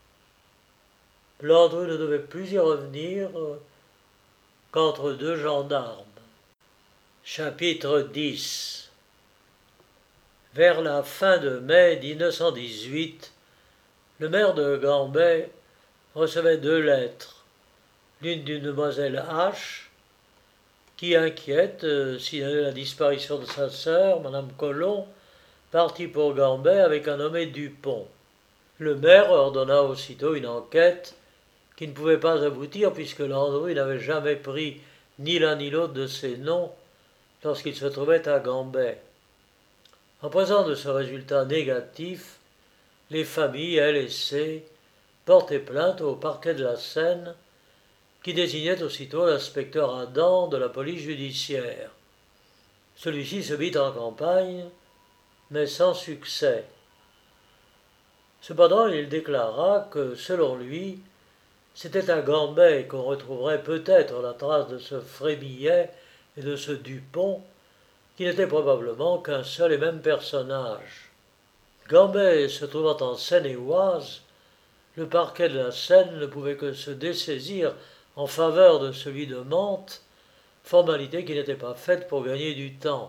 Landru ne devait plus y revenir qu'entre deux gendarmes. Chapitre dix. Vers la fin de mai mille neuf cent dix-huit, Le maire de Gambay recevait deux lettres, l'une d'une demoiselle H, qui inquiète, euh, signalait la disparition de sa sœur, Madame Colomb, partie pour Gambay avec un nommé Dupont. Le maire ordonna aussitôt une enquête qui ne pouvait pas aboutir puisque Landru n'avait jamais pris ni l'un ni l'autre de ces noms lorsqu'il se trouvait à Gambay. En présence de ce résultat négatif, les familles, L et C, portaient plainte au parquet de la Seine, qui désignait aussitôt l'inspecteur Adam de la police judiciaire. Celui-ci se mit en campagne, mais sans succès. Cependant, il déclara que, selon lui, c'était à Gambay qu'on retrouverait peut-être la trace de ce Frémillet et de ce Dupont, qui n'étaient probablement qu'un seul et même personnage. Gambay se trouvant en Seine-et-Oise, le parquet de la Seine ne pouvait que se dessaisir en faveur de celui de Mantes, formalité qui n'était pas faite pour gagner du temps.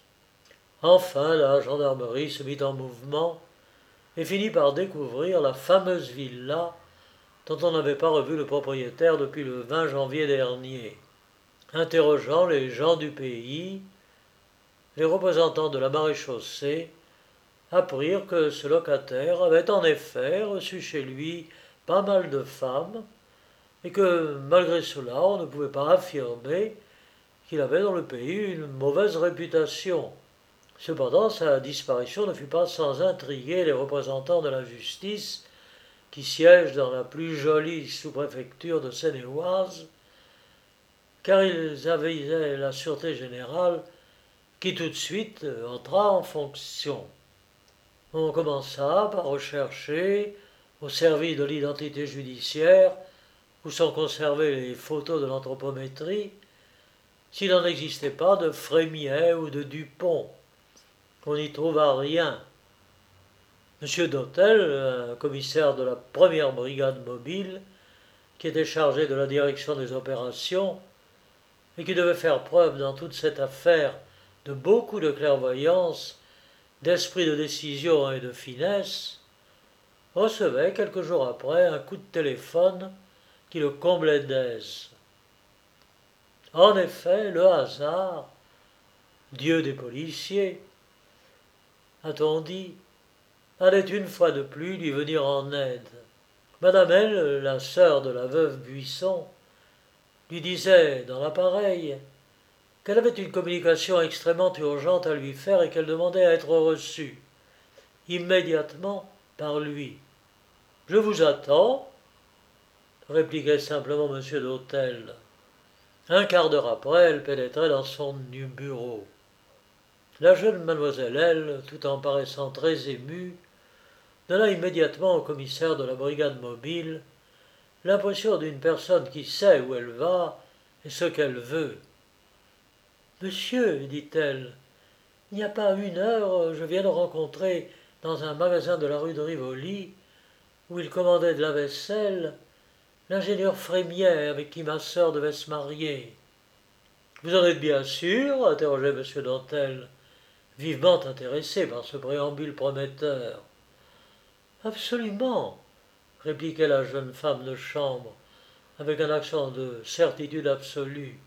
Enfin, la gendarmerie se mit en mouvement et finit par découvrir la fameuse villa dont on n'avait pas revu le propriétaire depuis le vingt janvier dernier. Interrogeant les gens du pays, les représentants de la maréchaussée apprirent que ce locataire avait en effet reçu chez lui pas mal de femmes et que, malgré cela, on ne pouvait pas affirmer qu'il avait dans le pays une mauvaise réputation. Cependant, sa disparition ne fut pas sans intriguer les représentants de la justice qui siègent dans la plus jolie sous-préfecture de Seine-et-Oise, car ils avisaient la sûreté générale qui tout de suite entra en fonction. On commença par rechercher, au service de l'identité judiciaire, où sont conservées les photos de l'anthropométrie, s'il n'en existait pas de Frémillet ou de Dupont. On n'y trouva rien. Monsieur Dautel, un commissaire de la première brigade mobile, qui était chargé de la direction des opérations, et qui devait faire preuve dans toute cette affaire de beaucoup de clairvoyance, d'esprit de décision et de finesse, recevait quelques jours après un coup de téléphone qui le comblait d'aise. En effet, le hasard, Dieu des policiers, a-t-on dit, allait une fois de plus lui venir en aide. Madame L, la sœur de la veuve Buisson, lui disait dans l'appareil qu'elle avait une communication extrêmement urgente à lui faire et qu'elle demandait à être reçue, immédiatement par lui. « Je vous attends », répliquait simplement M. Dautel. Un quart d'heure après, elle pénétrait dans son bureau. La jeune mademoiselle L, tout en paraissant très émue, donna immédiatement au commissaire de la brigade mobile l'impression d'une personne qui sait où elle va et ce qu'elle veut. « Monsieur, dit-elle, il n'y a pas une heure, je viens de rencontrer dans un magasin de la rue de Rivoli, où il commandait de la vaisselle, l'ingénieur Frémillet avec qui ma sœur devait se marier. »« Vous en êtes bien sûr ?» interrogeait M. Dautel, vivement intéressé par ce préambule prometteur. « Absolument, » répliquait la jeune femme de chambre, avec un accent de certitude absolue.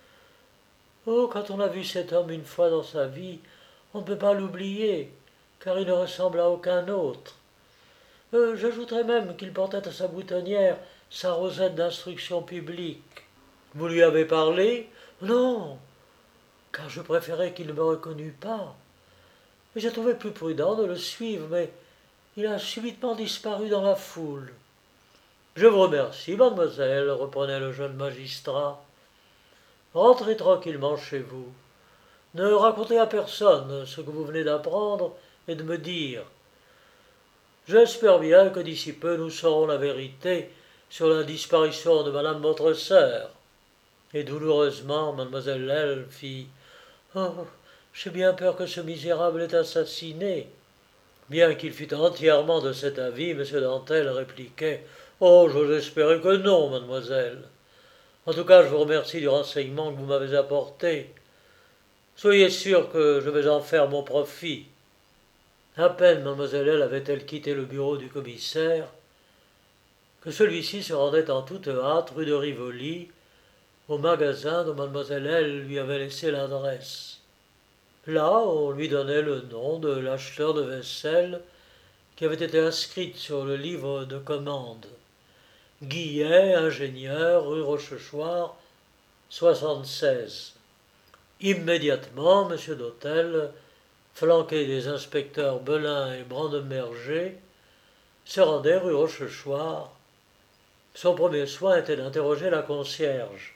« Oh, quand on a vu cet homme une fois dans sa vie, on ne peut pas l'oublier, car il ne ressemble à aucun autre. Euh, J'ajouterais même qu'il portait à sa boutonnière sa rosette d'instruction publique. »« Vous lui avez parlé ?»« Non, car je préférais qu'il ne me reconnût pas. Mais j'ai trouvé plus prudent de le suivre, mais il a subitement disparu dans la foule. »« Je vous remercie, mademoiselle, reprenait le jeune magistrat. Rentrez tranquillement chez vous. Ne racontez à personne ce que vous venez d'apprendre et de me dire. J'espère bien que d'ici peu nous saurons la vérité sur la disparition de madame votre sœur. » Et douloureusement, mademoiselle L fit « Oh, j'ai bien peur que ce misérable ait assassiné. » Bien qu'il fût entièrement de cet avis, M. Dautel répliquait « Oh, j'ose espérer que non, mademoiselle. En tout cas, je vous remercie du renseignement que vous m'avez apporté. Soyez sûre que je vais en faire mon profit. » À peine mademoiselle L avait-elle quitté le bureau du commissaire que celui-ci se rendait en toute hâte rue de Rivoli, au magasin dont mademoiselle L lui avait laissé l'adresse. Là, on lui donnait le nom de l'acheteur de vaisselle qui avait été inscrite sur le livre de commande. Guillet, ingénieur, rue Rochechouart, soixante-seize. Immédiatement, M. d'Hôtel, flanqué des inspecteurs Belin et Brandemerger, se rendait rue Rochechouart. Son premier soin était d'interroger la concierge.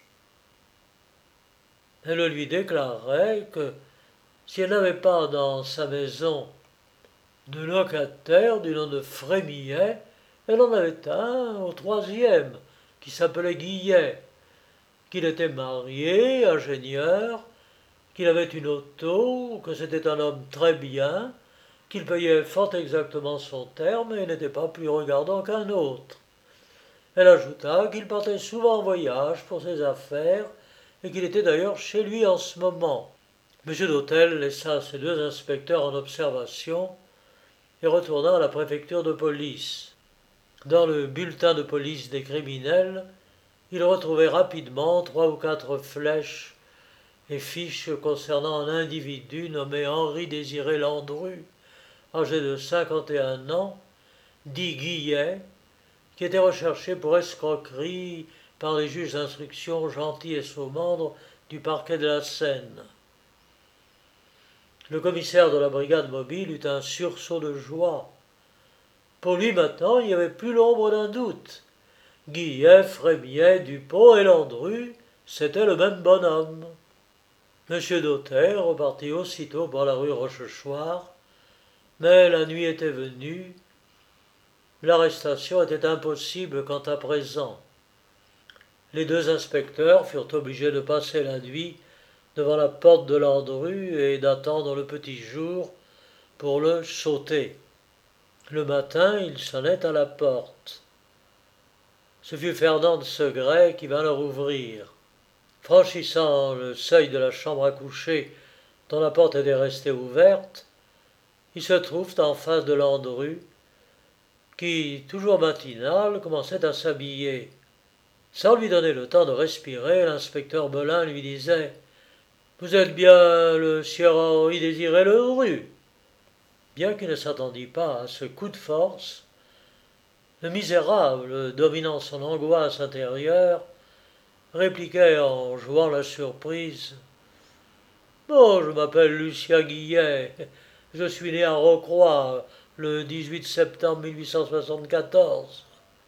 Elle lui déclarait que si elle n'avait pas dans sa maison de locataire du nom de Frémillet, elle en avait un au troisième, qui s'appelait Guillet, qu'il était marié, ingénieur, qu'il avait une auto, que c'était un homme très bien, qu'il payait fort exactement son terme et n'était pas plus regardant qu'un autre. Elle ajouta qu'il partait souvent en voyage pour ses affaires et qu'il était d'ailleurs chez lui en ce moment. M. d'Hôtel laissa ses deux inspecteurs en observation et retourna à la préfecture de police. Dans le bulletin de police des criminels, il retrouvait rapidement trois ou quatre flèches et fiches concernant un individu nommé Henri-Désiré Landru, âgé de cinquante et un ans, dit Guillet, qui était recherché pour escroquerie par les juges d'instruction Gentil et Saumandre du parquet de la Seine. Le commissaire de la brigade mobile eut un sursaut de joie. Pour lui maintenant, il n'y avait plus l'ombre d'un doute. Guillet, Frémillet, Dupont et Landru, c'était le même bonhomme. M. d'Hôtel repartit aussitôt par la rue Rochechouart, mais la nuit était venue. L'arrestation était impossible quant à présent. Les deux inspecteurs furent obligés de passer la nuit devant la porte de Landru et d'attendre le petit jour pour le sauter. Le matin, il sonnait à la porte. Ce fut Fernand de Segret qui vint leur ouvrir. Franchissant le seuil de la chambre à coucher, dont la porte était restée ouverte, ils se trouvent en face de Landru, qui, toujours matinal, commençait à s'habiller. Sans lui donner le temps de respirer, l'inspecteur Belin lui disait « Vous êtes bien le sieur Henri-Désiré Landru ?» Bien qu'il ne s'attendît pas à ce coup de force, le misérable, dominant son angoisse intérieure, répliquait en jouant la surprise « Bon, je m'appelle Lucien Guillet, je suis né à Rocroi le dix-huit septembre mille huit cent soixante-quatorze. »«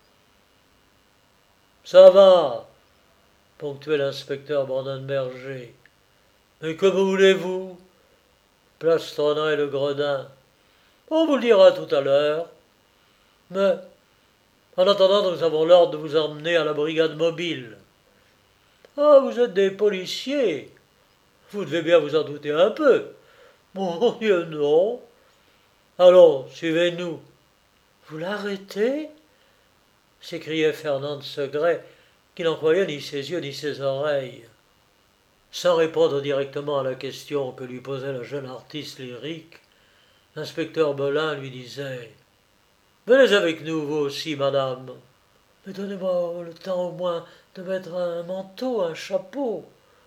Ça va, ponctuait l'inspecteur Brandenberger. Mais que voulez-vous ? Plastronnerait le gredin. On vous le dira tout à l'heure. Mais, en attendant, nous avons l'ordre de vous emmener à la brigade mobile. Ah, vous êtes des policiers. Vous devez bien vous en douter un peu. Mon Dieu, non. Allons, suivez-nous. Vous l'arrêtez ? S'écriait Fernand de Segret, qui n'en croyait ni ses yeux ni ses oreilles. Sans répondre directement à la question que lui posait la jeune artiste lyrique, l'inspecteur Belin lui disait « Venez avec nous, vous aussi, madame. Mais donnez-moi le temps au moins de mettre un manteau, un chapeau. »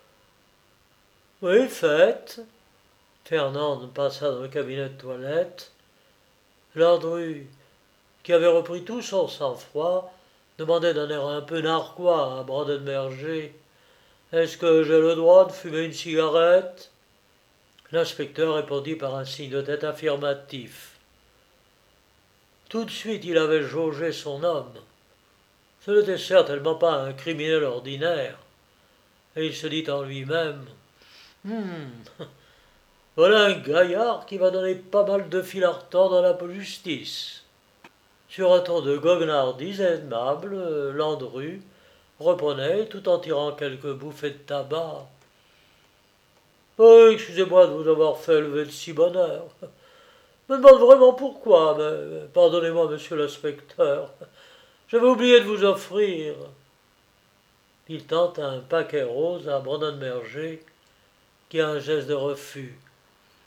« Oui, faites. » Fernande passa dans le cabinet de toilette. Landru, qui avait repris tout son sang-froid, demandait d'un air un peu narquois à Brandenberger « Est-ce que j'ai le droit de fumer une cigarette ?» L'inspecteur répondit par un signe de tête affirmatif. Tout de suite, il avait jaugé son homme. Ce n'était certainement pas un criminel ordinaire, et il se dit en lui-même « Hum, voilà un gaillard qui va donner pas mal de fil à retordre à la justice. » Sur un ton de goguenardise aimable, Landru reprenait, tout en tirant quelques bouffées de tabac. « Oh, excusez-moi de vous avoir fait lever de si bonne heure. Je me demande vraiment pourquoi, mais pardonnez-moi, monsieur l'inspecteur. J'avais oublié de vous offrir. » Il tenta un paquet rose à Brandenberger, qui a un geste de refus.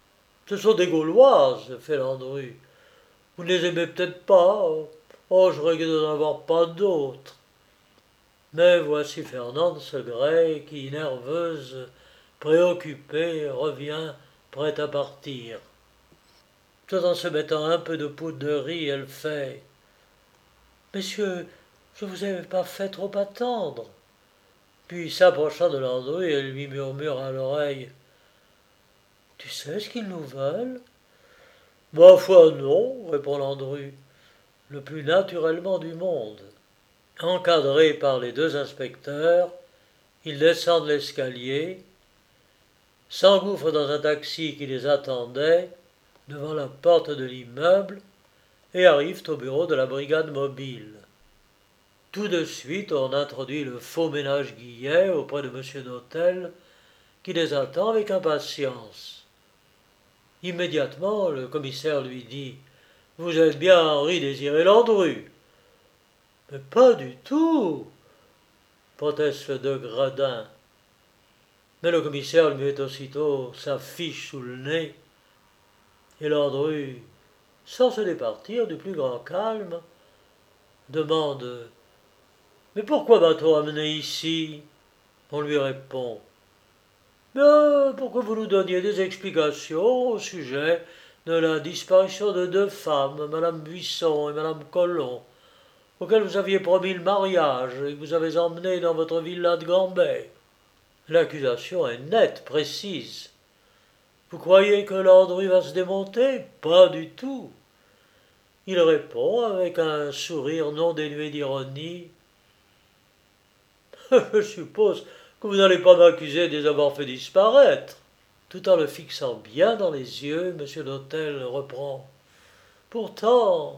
Ce sont des Gauloises, fait Landru. Vous ne les aimez peut-être pas. Oh, je regrette de n'en avoir pas d'autres. Mais voici Fernande Segret qui, nerveuse, préoccupée, revient, prête à partir. Tout en se mettant un peu de poudre de riz, elle fait « Messieurs, je vous ai pas fait trop attendre. » Puis, s'approchant de Landru, elle lui murmure à l'oreille « Tu sais ce qu'ils nous veulent ?»« Ma foi, non, répond Landru, le plus naturellement du monde. Encadrés par les deux inspecteurs, ils descendent l'escalier, s'engouffrent dans un taxi qui les attendait devant la porte de l'immeuble et arrivent au bureau de la brigade mobile. Tout de suite, on introduit le faux ménage Guillet auprès de monsieur Nautel, qui les attend avec impatience. Immédiatement, le commissaire lui dit « Vous êtes bien Henri-Désiré Landru ?»« Mais pas du tout !» proteste le de Gredin. Mais le commissaire lui met aussitôt sa fiche sous le nez, et Landru, sans se départir du plus grand calme, demande « Mais pourquoi m'a-t-on amené ici ?» On lui répond « Bien, pour que vous nous donniez des explications au sujet de la disparition de deux femmes, Madame Buisson et Madame Collomb, auxquelles vous aviez promis le mariage et que vous avez emmenées dans votre villa de Gambay. » L'accusation est nette, précise. Vous croyez que Landru va se démonter? Pas du tout. Il répond avec un sourire non dénué d'ironie. Je suppose que vous n'allez pas m'accuser de les avoir fait disparaître. Tout en le fixant bien dans les yeux, M. Nautel reprend. Pourtant.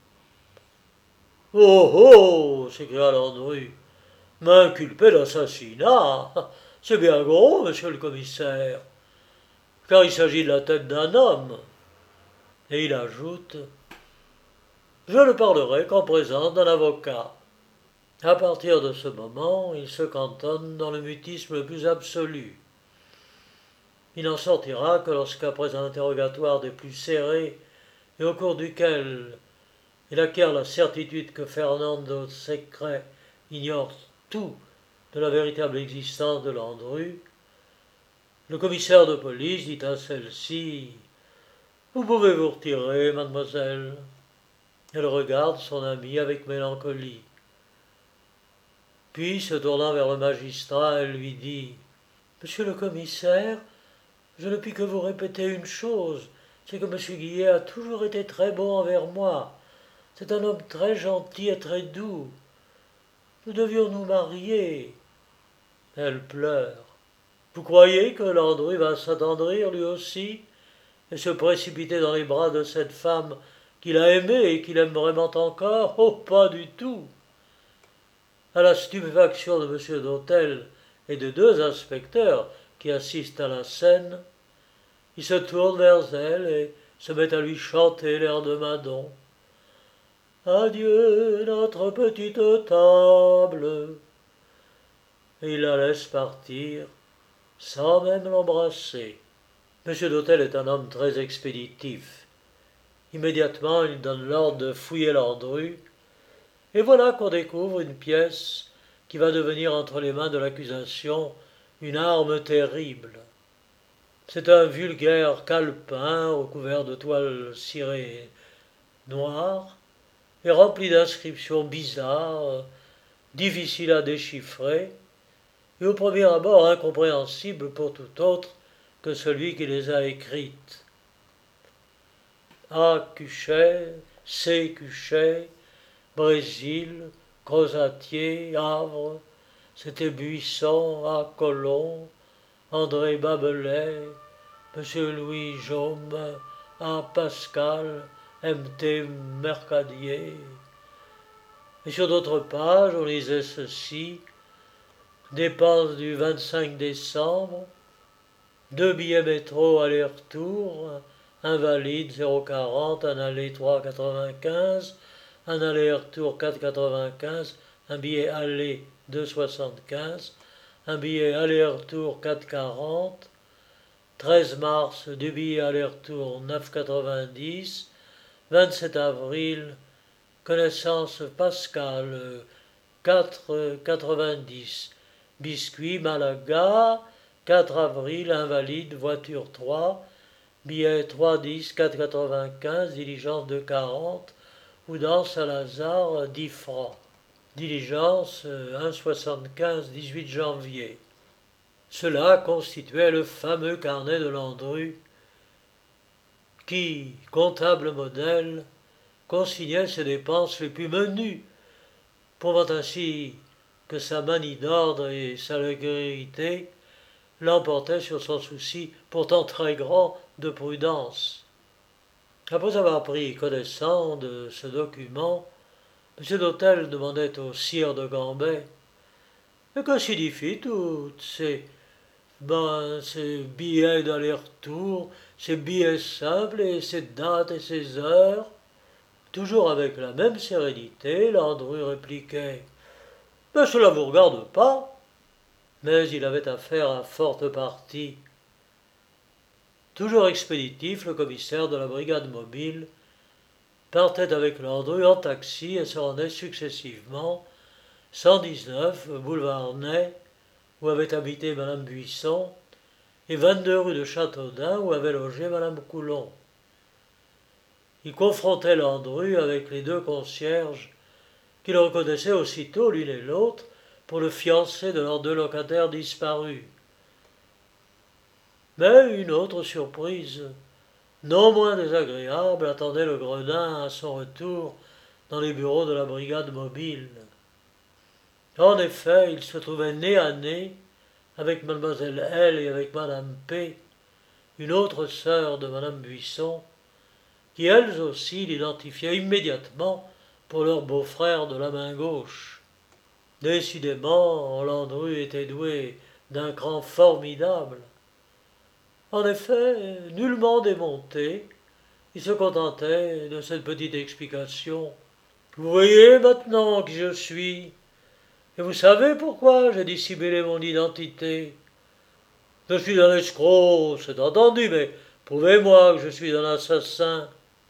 Oh oh s'écria Landru. M'inculper d'assassinat, c'est bien gros, monsieur le commissaire, car il s'agit de la tête d'un homme. Et il ajoute Je ne parlerai qu'en présence d'un avocat. À partir de ce moment, il se cantonne dans le mutisme le plus absolu. Il n'en sortira que lorsqu'après un interrogatoire des plus serrés, et au cours duquel il acquiert la certitude que Fernando Segret ignore tout de la véritable existence de Landru, le commissaire de police dit à celle-ci « Vous pouvez vous retirer, mademoiselle. » Elle regarde son amie avec mélancolie. Puis, se tournant vers le magistrat, elle lui dit « Monsieur le commissaire, je ne puis que vous répéter une chose, c'est que M. Guillet a toujours été très bon envers moi. C'est un homme très gentil et très doux. Nous devions nous marier. » Elle pleure. Vous croyez que Landru va s'attendrir lui aussi et se précipiter dans les bras de cette femme qu'il a aimée et qu'il aime vraiment encore? Oh, pas du tout. À la stupéfaction de M. Nautel et de deux inspecteurs qui assistent à la scène, il se tourne vers elle et se met à lui chanter l'air de Madon. Adieu, notre petite table. Et il la laisse partir, sans même l'embrasser. M. Nautel est un homme très expéditif. Immédiatement, il donne l'ordre de fouiller Landru, et voilà qu'on découvre une pièce qui va devenir entre les mains de l'accusation une arme terrible. C'est un vulgaire calepin recouvert de toile cirée noire et rempli d'inscriptions bizarres, difficiles à déchiffrer, et au premier abord incompréhensible pour tout autre que celui qui les a écrites. A. Cuchet, C. Cuchet, Brésil, Crozatier, Havre, c'était Buisson, A. Collomb, André Babelet, M. Louis Jaume, A. Pascal, M T Mercadier. Et sur d'autres pages, on lisait ceci: dépenses du vingt-cinq décembre, deux billets métro aller-retour, un valide zéro quarante, un aller trois quatre-vingt-quinze, un aller-retour quatre quatre-vingt-quinze, un billet aller deux soixante-quinze, un billet aller-retour quatre quarante, treize mars, deux billets aller-retour neuf quatre-vingt-dix. vingt-sept avril, connaissance Pascal quatre quatre-vingt-dix. Biscuit Malaga, quatre avril, invalide, voiture trois. Billet trois dix, quatre quatre-vingt-quinze, diligence deux quarante. Oudan Saint-Lazare, dix francs. Diligence un soixante-quinze, dix-huit janvier. Cela constituait le fameux carnet de Landru qui, comptable modèle, consignait ses dépenses les plus menues, prouvant ainsi que sa manie d'ordre et sa régularité l'emportaient sur son souci, pourtant très grand, de prudence. Après avoir pris connaissance de ce document, M. d'Hôtel demandait au sire de Gambet « Mais que signifient toutes ces, ben, ces billets d'aller-retour, ces billets simples et ces dates et ces heures ?» Toujours avec la même sérénité, Landru répliquait « Mais cela ne vous regarde pas !» Mais il avait affaire à forte partie. Toujours expéditif, le commissaire de la brigade mobile partait avec Landru en taxi et se rendait successivement cent dix-neuf boulevard Ney, où avait habité Madame Buisson, et vingt-deux rue de Châteaudun, où avait logé Madame Coulon. Il confrontait Landru avec les deux concierges, qui le reconnaissaient aussitôt l'une et l'autre pour le fiancé de leurs deux locataires disparus. Mais une autre surprise, non moins désagréable, attendait le gredin à son retour dans les bureaux de la brigade mobile. En effet, il se trouvait nez à nez avec mademoiselle L et avec madame P, une autre sœur de madame Buisson, qui elles aussi l'identifiaient immédiatement pour leur beau-frère de la main gauche. Décidément, Landru était doué d'un cran formidable. En effet, nullement démonté, il se contentait de cette petite explication. « Vous voyez maintenant qui je suis, et vous savez pourquoi j'ai dissimulé mon identité. Je suis un escroc, c'est entendu, mais prouvez-moi que je suis un assassin.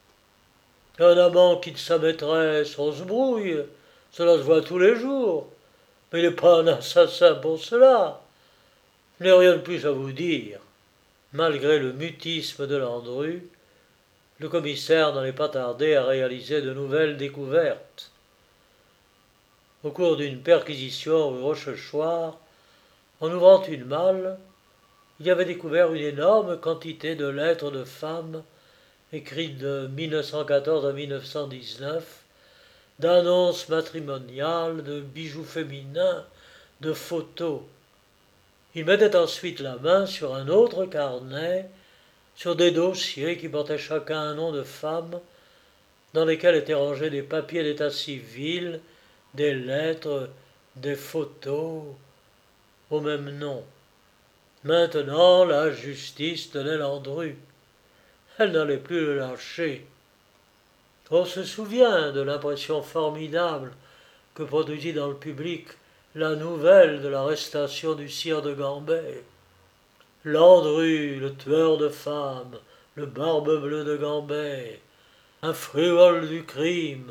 Un amant quitte sa maîtresse, on se brouille, cela se voit tous les jours, mais il n'est pas un assassin pour cela. Je n'ai rien de plus à vous dire. » Malgré le mutisme de Landru, le commissaire n'allait pas tarder à réaliser de nouvelles découvertes. Au cours d'une perquisition rue Rochechouart, en ouvrant une malle, il y avait découvert une énorme quantité de lettres de femmes écrites de mille neuf cent quatorze à mille neuf cent dix-neuf, d'annonces matrimoniales, de bijoux féminins, de photos. Il mettait ensuite la main sur un autre carnet, sur des dossiers qui portaient chacun un nom de femme, dans lesquels étaient rangés des papiers d'état civil, des lettres, des photos, au même nom. Maintenant, la justice tenait Landru. Elle n'allait plus le lâcher. On se souvient de l'impression formidable que produisit dans le public la nouvelle de l'arrestation du sire de Gambet. Landru, le tueur de femmes, le barbe bleue de Gambet, un frivole du crime.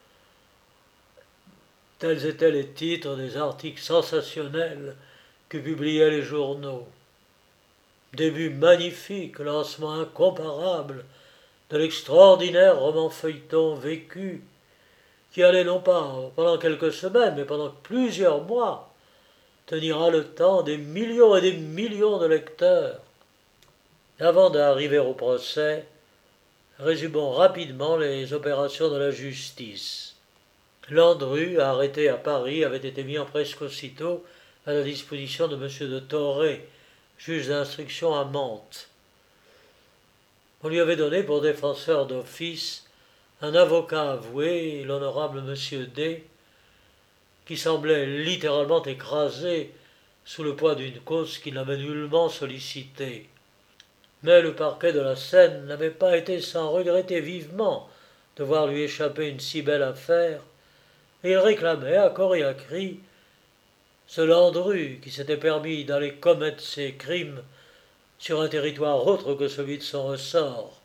Tels étaient les titres des articles sensationnels que publiaient les journaux. Début magnifique, lancement incomparable de l'extraordinaire roman feuilleton vécu, qui allait non pas pendant quelques semaines, mais pendant plusieurs mois, tenir haletant des millions et des millions de lecteurs. Avant d'arriver au procès, résumons rapidement les opérations de la justice. Landru, arrêté à Paris, avait été mis en presque aussitôt à la disposition de M. de Thoré, juge d'instruction à Mantes. On lui avait donné pour défenseur d'office un avocat avoué, l'honorable M. D., qui semblait littéralement écrasé sous le poids d'une cause qu'il n'avait nullement sollicitée. Mais le parquet de la Seine n'avait pas été sans regretter vivement de voir lui échapper une si belle affaire, et il réclamait à corps et à cri ce Landru qui s'était permis d'aller commettre ses crimes sur un territoire autre que celui de son ressort.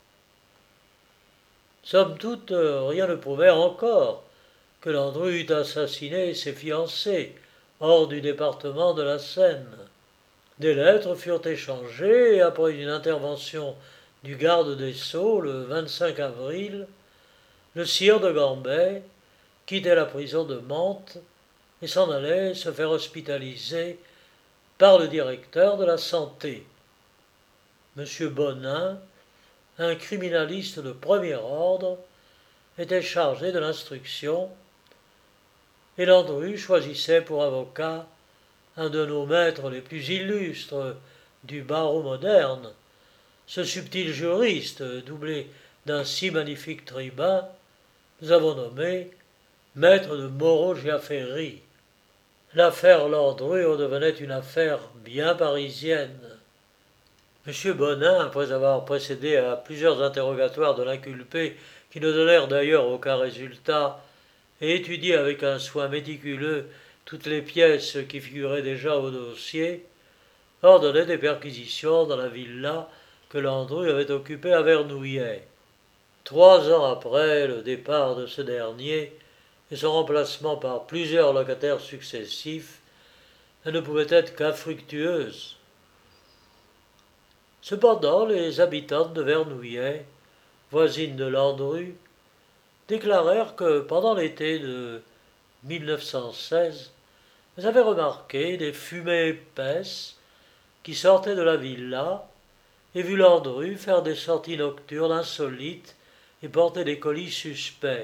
Somme toute, rien ne prouvait encore que Landru eût assassiné ses fiancées hors du département de la Seine. Des lettres furent échangées et après une intervention du garde des Sceaux le vingt-cinq avril, le sire de Gambet quittait la prison de Mantes et s'en allait se faire hospitaliser par le directeur de la santé. M. Bonin, un criminaliste de premier ordre, était chargé de l'instruction et Landru choisissait pour avocat un de nos maîtres les plus illustres du barreau moderne, ce subtil juriste doublé d'un si magnifique tribun, nous avons nommé maître de Moreau-Giaferi. L'affaire Landru devenait une affaire bien parisienne. M. Bonin, après avoir procédé à plusieurs interrogatoires de l'inculpé, qui ne donnèrent d'ailleurs aucun résultat, et étudié avec un soin méticuleux toutes les pièces qui figuraient déjà au dossier, ordonnait des perquisitions dans la villa que Landru avait occupée à Vernouillet. Trois ans après le départ de ce dernier et son remplacement par plusieurs locataires successifs, elle ne pouvait être qu'infructueuse. Cependant, les habitantes de Vernouillet, voisines de Landru, déclarèrent que pendant l'été de mille neuf cent seize, elles avaient remarqué des fumées épaisses qui sortaient de la villa et vu Landru faire des sorties nocturnes insolites et porter des colis suspects.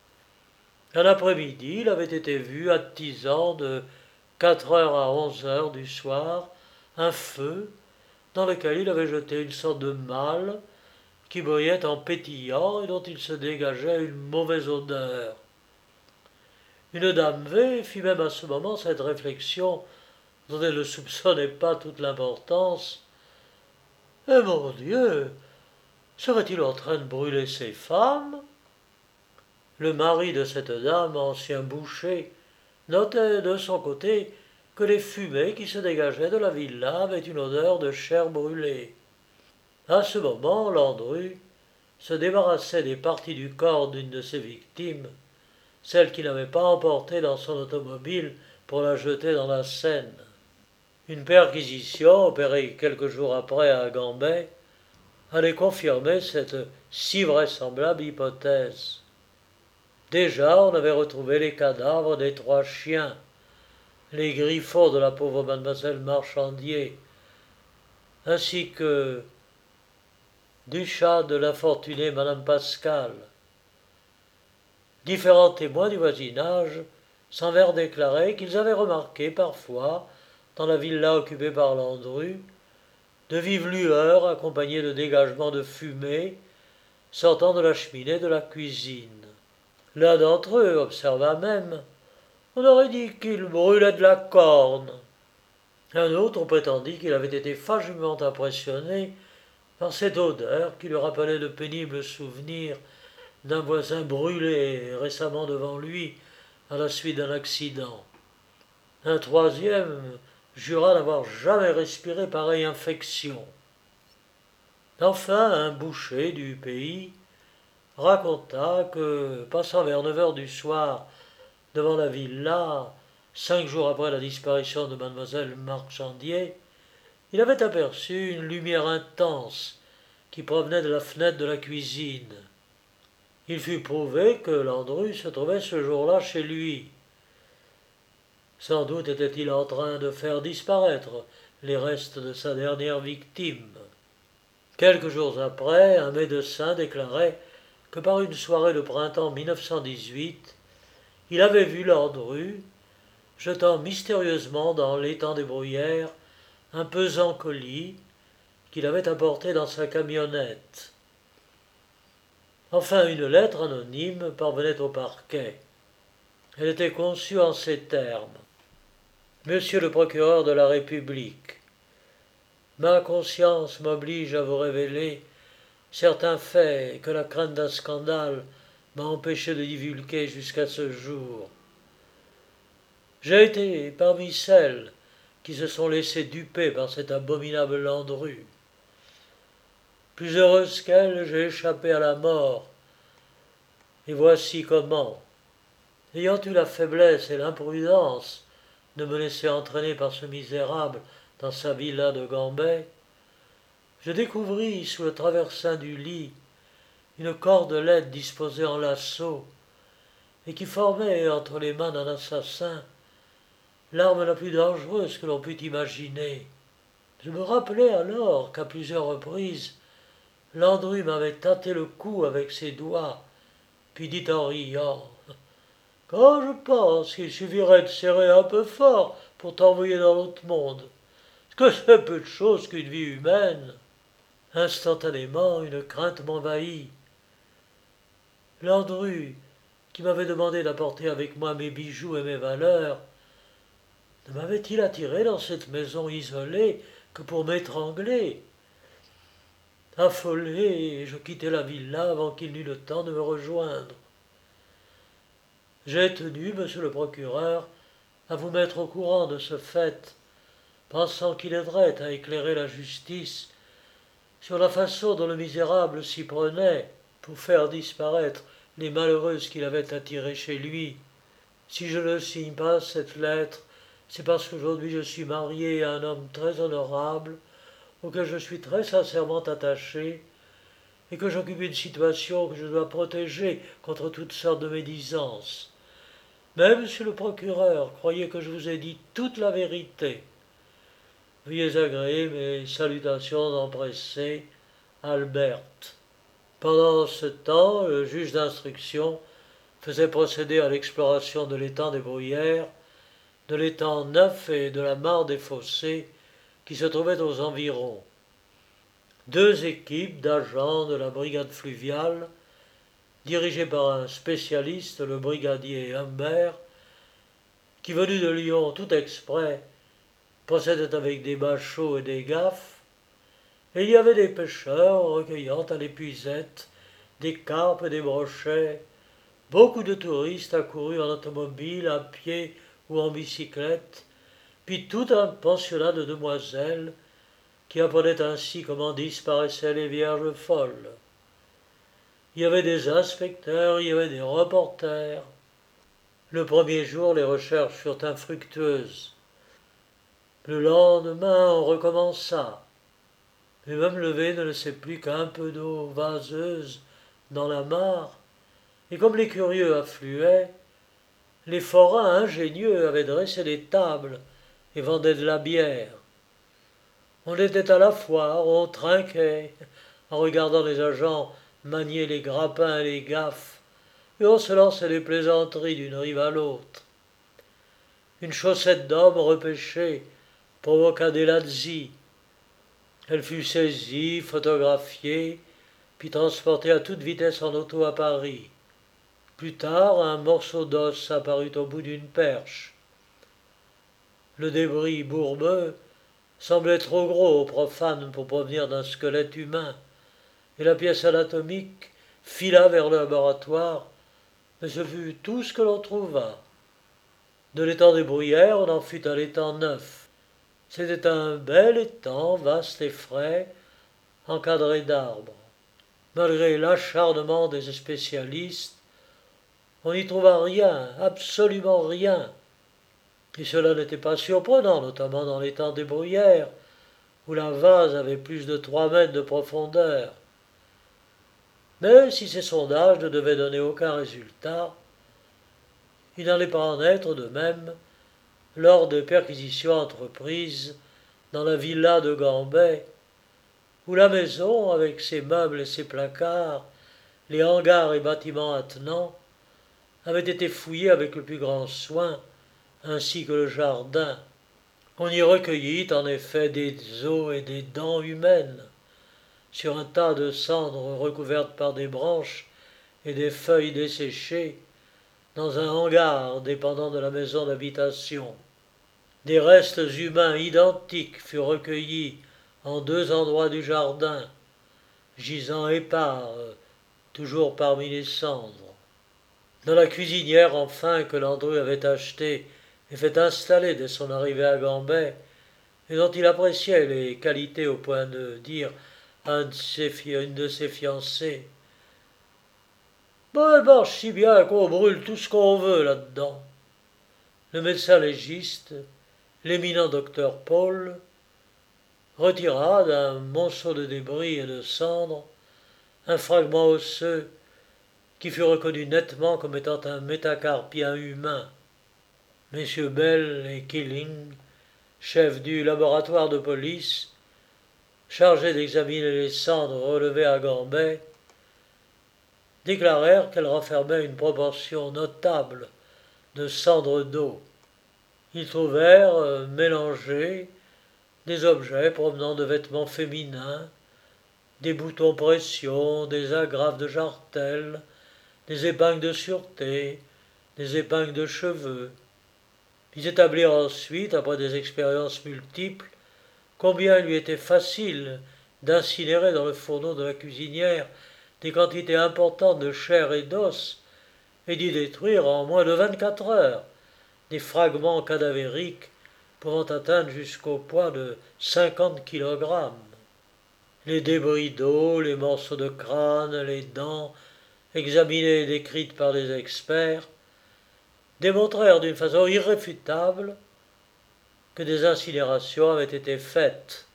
Un après-midi, il avait été vu attisant de quatre heures à onze heures du soir un feu dans lequel il avait jeté une sorte de malle qui brillait en pétillant et dont il se dégageait une mauvaise odeur. Une dame V fit même à ce moment cette réflexion dont elle ne soupçonnait pas toute l'importance. « Eh mon Dieu, serait-il en train de brûler ses femmes ?» Le mari de cette dame, ancien boucher, notait de son côté que les fumées qui se dégageaient de la villa avaient une odeur de chair brûlée. À ce moment, Landru se débarrassait des parties du corps d'une de ses victimes, celle qu'il n'avait pas emportée dans son automobile pour la jeter dans la Seine. Une perquisition, opérée quelques jours après à Gambet, allait confirmer cette si vraisemblable hypothèse. Déjà, on avait retrouvé les cadavres des trois chiens, les griffons de la pauvre mademoiselle Marchandier, ainsi que du chat de l'infortunée madame Pascal. Différents témoins du voisinage s'en vinrent déclarer qu'ils avaient remarqué parfois, dans la villa occupée par Landru, de vives lueurs accompagnées de dégagements de fumée sortant de la cheminée de la cuisine. L'un d'entre eux observa même « On aurait dit qu'il brûlait de la corne ». Un autre prétendit qu'il avait été fâcheusement impressionné par cette odeur qui lui rappelait de pénibles souvenirs d'un voisin brûlé récemment devant lui à la suite d'un accident. Un troisième jura n'avoir jamais respiré pareille infection. Enfin, un boucher du pays raconta que, passant vers neuf heures du soir devant la villa, cinq jours après la disparition de mademoiselle Marchandier, il avait aperçu une lumière intense qui provenait de la fenêtre de la cuisine. Il fut prouvé que Landru se trouvait ce jour-là chez lui. Sans doute était-il en train de faire disparaître les restes de sa dernière victime. Quelques jours après, un médecin déclarait que par une soirée de printemps mille neuf cent dix-huit, il avait vu Landru jetant mystérieusement dans l'étang des Bruyères un pesant colis qu'il avait apporté dans sa camionnette. Enfin, une lettre anonyme parvenait au parquet. Elle était conçue en ces termes. « Monsieur le procureur de la République, ma conscience m'oblige à vous révéler certains faits que la crainte d'un scandale m'a empêché de divulguer jusqu'à ce jour. J'ai été parmi celles qui se sont laissées duper par cet abominable Landru. Plus heureuse qu'elle, j'ai échappé à la mort. Et voici comment. Ayant eu la faiblesse et l'imprudence de me laisser entraîner par ce misérable dans sa villa de Gambais, je découvris sous le traversin du lit une cordelette disposée en lasso et qui formait entre les mains d'un assassin l'arme la plus dangereuse que l'on pût imaginer. Je me rappelai alors qu'à plusieurs reprises Landru m'avait tâté le cou avec ses doigts, puis dit en riant: quand je pense qu'il suffirait de serrer un peu fort pour t'envoyer dans l'autre monde, que c'est peu de chose qu'une vie humaine. Instantanément, une crainte m'envahit. Landru, qui m'avait demandé d'apporter avec moi mes bijoux et mes valeurs, ne m'avait-il attiré dans cette maison isolée que pour m'étrangler? Affolé, je quittai la villa avant qu'il n'eût le temps de me rejoindre. J'ai tenu, monsieur le procureur, à vous mettre au courant de ce fait, pensant qu'il aiderait à éclairer la justice sur la façon dont le misérable s'y prenait pour faire disparaître les malheureuses qu'il avait attirées chez lui. Si je ne signe pas cette lettre, c'est parce qu'aujourd'hui je suis marié à un homme très honorable, auquel je suis très sincèrement attaché, et que j'occupe une situation que je dois protéger contre toutes sortes de médisances. Mais, monsieur le procureur, croyez que je vous ai dit toute la vérité. Veuillez agréer mes salutations empressées, Albert. Pendant ce temps, le juge d'instruction faisait procéder à l'exploration de l'étang des Bruyères, de l'étang Neuf et de la mare des Fossés qui se trouvaient aux environs. Deux équipes d'agents de la brigade fluviale, dirigées par un spécialiste, le brigadier Humbert, qui, venu de Lyon tout exprès, procédait avec des bachots et des gaffes, et il y avait des pêcheurs recueillant à l'épuisette des carpes et des brochets, beaucoup de touristes accourus en automobile, à pied ou en bicyclette, puis tout un pensionnat de demoiselles qui apprenaient ainsi comment disparaissaient les vierges folles. Il y avait des inspecteurs, il y avait des reporters. Le premier jour, les recherches furent infructueuses. Le lendemain, on recommença. Et même levé ne laissait plus qu'un peu d'eau vaseuse dans la mare, et comme les curieux affluaient, les forains ingénieux avaient dressé des tables et vendaient de la bière. On était à la foire, on trinquait, en regardant les agents manier les grappins et les gaffes, et on se lançait des plaisanteries d'une rive à l'autre. Une chaussette d'homme repêchée provoqua des lazzi. Elle fut saisie, photographiée, puis transportée à toute vitesse en auto à Paris. Plus tard, un morceau d'os apparut au bout d'une perche. Le débris bourbeux semblait trop gros aux profanes pour provenir d'un squelette humain, et la pièce anatomique fila vers le laboratoire, mais ce fut tout ce que l'on trouva. De l'étang des Bruyères, on en fut à l'étang Neuf. C'était un bel étang, vaste et frais, encadré d'arbres. Malgré l'acharnement des spécialistes, on n'y trouva rien, absolument rien. Et cela n'était pas surprenant, notamment dans l'étang des Bruyères, où la vase avait plus de trois mètres de profondeur. Mais si ces sondages ne devaient donner aucun résultat, il n'allait pas en être de même lors des perquisitions entreprises dans la villa de Gambais, où la maison, avec ses meubles et ses placards, les hangars et bâtiments attenants, avait été fouillée avec le plus grand soin, ainsi que le jardin. On y recueillit en effet des os et des dents humaines, sur un tas de cendres recouvertes par des branches et des feuilles desséchées, dans un hangar dépendant de la maison d'habitation. Des restes humains identiques furent recueillis en deux endroits du jardin, gisant épars, toujours parmi les cendres. Dans la cuisinière, enfin, que Landru avait achetée et fait installer dès son arrivée à Gambais, et dont il appréciait les qualités au point de dire à une de ses, fi- une de ses fiancées. Bon, elle marche si bien qu'on brûle tout ce qu'on veut là-dedans. Le médecin légiste, l'éminent docteur Paul, retira d'un monceau de débris et de cendres un fragment osseux qui fut reconnu nettement comme étant un métacarpien humain. Messieurs Bell et Killing, chefs du laboratoire de police, chargés d'examiner les cendres relevées à Gambais, déclarèrent qu'elles renfermaient une proportion notable de cendres d'eau. Ils trouvèrent euh, mélangés des objets provenant de vêtements féminins, des boutons pression, des agrafes de jartelles, des épingles de sûreté, des épingles de cheveux. Ils établirent ensuite, après des expériences multiples, combien il lui était facile d'incinérer dans le fourneau de la cuisinière des quantités importantes de chair et d'os et d'y détruire en moins de vingt-quatre heures des fragments cadavériques pouvant atteindre jusqu'au poids de cinquante kilogrammes. Les débris d'eau, les morceaux de crâne, les dents, examinées et décrites par des experts, démontrèrent d'une façon irréfutable que des incinérations avaient été faites.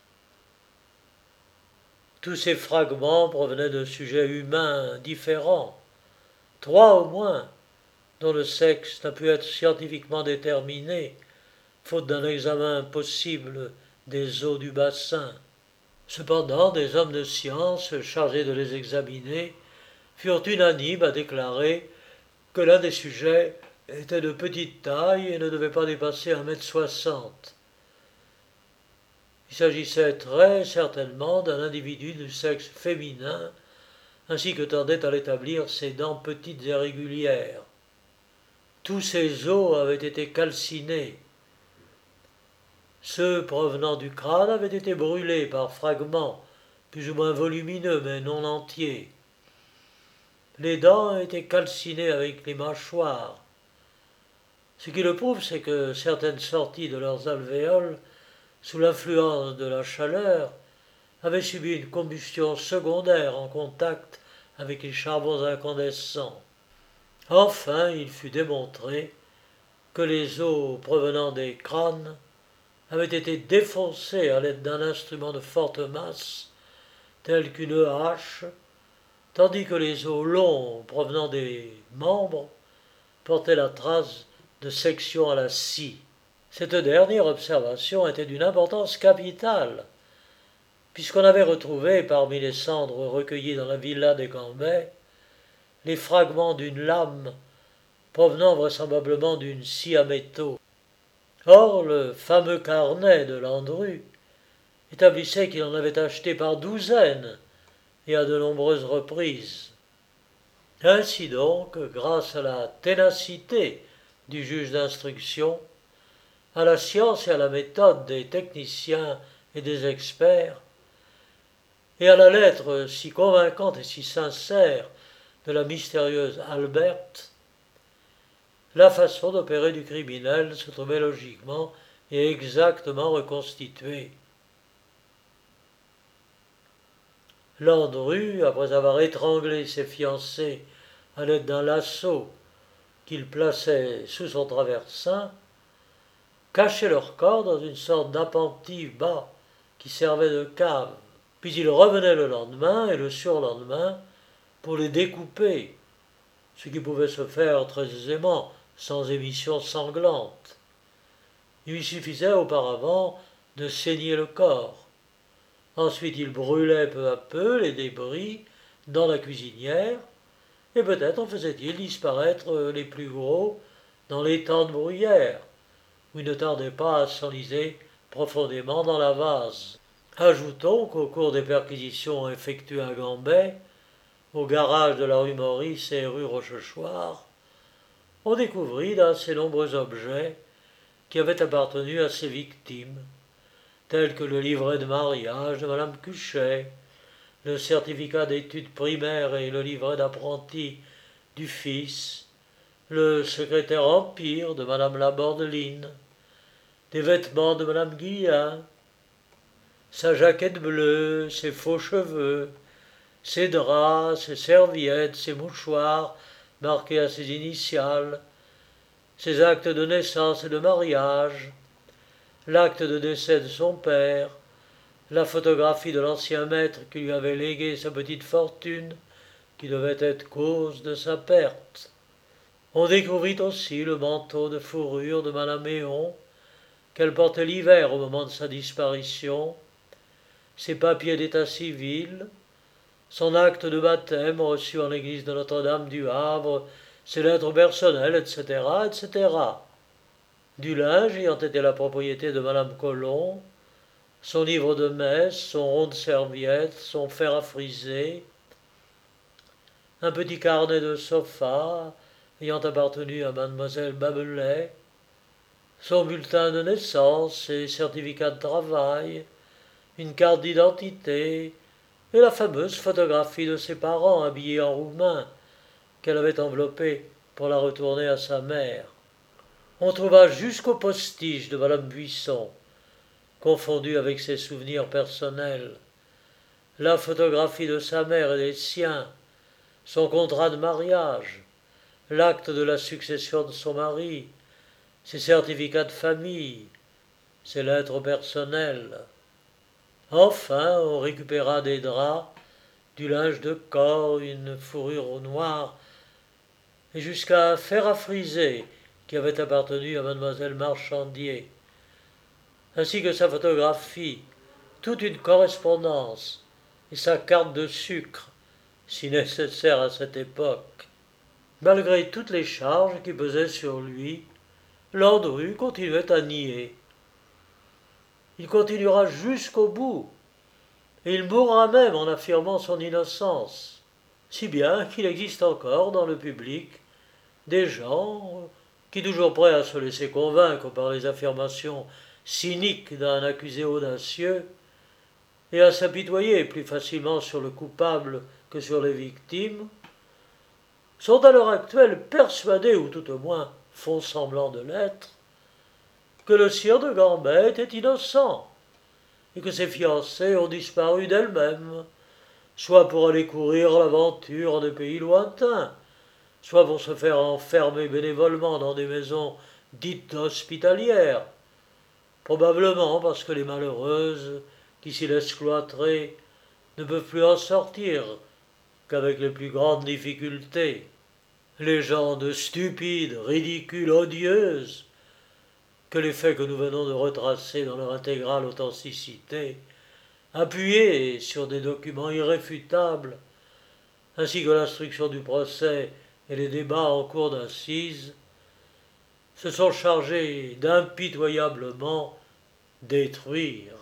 Tous ces fragments provenaient de sujets humains différents, trois au moins, dont le sexe n'a pu être scientifiquement déterminé, faute d'un examen possible des eaux du bassin. Cependant, des hommes de science chargés de les examiner furent unanimes à déclarer que l'un des sujets était de petite taille et ne devait pas dépasser un mètre soixante. Il s'agissait très certainement d'un individu du sexe féminin, ainsi que tendait à l'établir ses dents petites et régulières. Tous ces os avaient été calcinés. Ceux provenant du crâne avaient été brûlés par fragments, plus ou moins volumineux mais non entiers. Les dents étaient calcinées avec les mâchoires. Ce qui le prouve, c'est que certaines sorties de leurs alvéoles, sous l'influence de la chaleur, avaient subi une combustion secondaire en contact avec les charbons incandescents. Enfin, il fut démontré que les os provenant des crânes avaient été défoncés à l'aide d'un instrument de forte masse, tel qu'une hache, tandis que les os longs provenant des membres portaient la trace de section à la scie. Cette dernière observation était d'une importance capitale, puisqu'on avait retrouvé parmi les cendres recueillies dans la villa des Gambais les fragments d'une lame provenant vraisemblablement d'une scie à métaux. Or, le fameux carnet de Landru établissait qu'il en avait acheté par douzaines et à de nombreuses reprises. Ainsi donc, grâce à la ténacité du juge d'instruction, à la science et à la méthode des techniciens et des experts, et à la lettre si convaincante et si sincère de la mystérieuse Alberte, la façon d'opérer du criminel se trouvait logiquement et exactement reconstituée. Landru, après avoir étranglé ses fiancés à l'aide d'un lasso qu'il plaçait sous son traversin, cachait leur corps dans une sorte d'appentis bas qui servait de cave. Puis il revenait le lendemain et le surlendemain pour les découper, ce qui pouvait se faire très aisément, sans émission sanglante. Il lui suffisait auparavant de saigner le corps. Ensuite il brûlait peu à peu les débris dans la cuisinière, et peut-être en faisait-il disparaître les plus gros dans l'étang de bruyère, où il ne tardait pas à s'enliser profondément dans la vase. Ajoutons qu'au cours des perquisitions effectuées à Gambais, au garage de la rue Maurice et rue Rochechouart, on découvrit d'assez nombreux objets qui avaient appartenu à ses victimes, tels que le livret de mariage de madame Cuchet, le certificat d'études primaires et le livret d'apprenti du fils, le secrétaire empire de madame Labordeline, des vêtements de madame Guillain, sa jaquette bleue, ses faux cheveux, ses draps, ses serviettes, ses mouchoirs marqués à ses initiales, ses actes de naissance et de mariage, l'acte de décès de son père, la photographie de l'ancien maître qui lui avait légué sa petite fortune, qui devait être cause de sa perte. On découvrit aussi le manteau de fourrure de Madame Héon, qu'elle portait l'hiver au moment de sa disparition, ses papiers d'état civil, son acte de baptême reçu en l'église de Notre-Dame du Havre, ses lettres personnelles, et cetera, et cetera. Du linge ayant été la propriété de Madame Colomb, son livre de messe, son rond de serviette, son fer à friser, un petit carnet de sofa ayant appartenu à Mademoiselle Babelet, son bulletin de naissance, ses certificats de travail, une carte d'identité et la fameuse photographie de ses parents habillés en roumain qu'elle avait enveloppée pour la retourner à sa mère. On trouva jusqu'au postiche de Madame Buisson, confondu avec ses souvenirs personnels, la photographie de sa mère et des siens, son contrat de mariage, l'acte de la succession de son mari, ses certificats de famille, ses lettres personnelles. Enfin, on récupéra des draps, du linge de corps, une fourrure noire, et jusqu'à un fer à friser qui avait appartenu à mademoiselle Marchandier, ainsi que sa photographie, toute une correspondance, et sa carte de sucre, si nécessaire à cette époque. Malgré toutes les charges qui pesaient sur lui, Landru continuait à nier. Il continuera jusqu'au bout, et il mourra même en affirmant son innocence, si bien qu'il existe encore dans le public des gens qui, toujours prêts à se laisser convaincre par les affirmations cyniques d'un accusé audacieux, et à s'apitoyer plus facilement sur le coupable que sur les victimes, sont à l'heure actuelle persuadés, ou tout au moins font semblant de l'être, que le sire de Gambet était innocent, et que ses fiancées ont disparu d'elles-mêmes, soit pour aller courir l'aventure en des pays lointains, soit pour se faire enfermer bénévolement dans des maisons dites hospitalières, probablement parce que les malheureuses qui s'y laissent cloîtrer ne peuvent plus en sortir qu'avec les plus grandes difficultés. Légende stupide, ridicule, odieuse, que les faits que nous venons de retracer dans leur intégrale authenticité, appuyés sur des documents irréfutables, ainsi que l'instruction du procès et les débats en cour d'assises, se sont chargés d'impitoyablement détruire.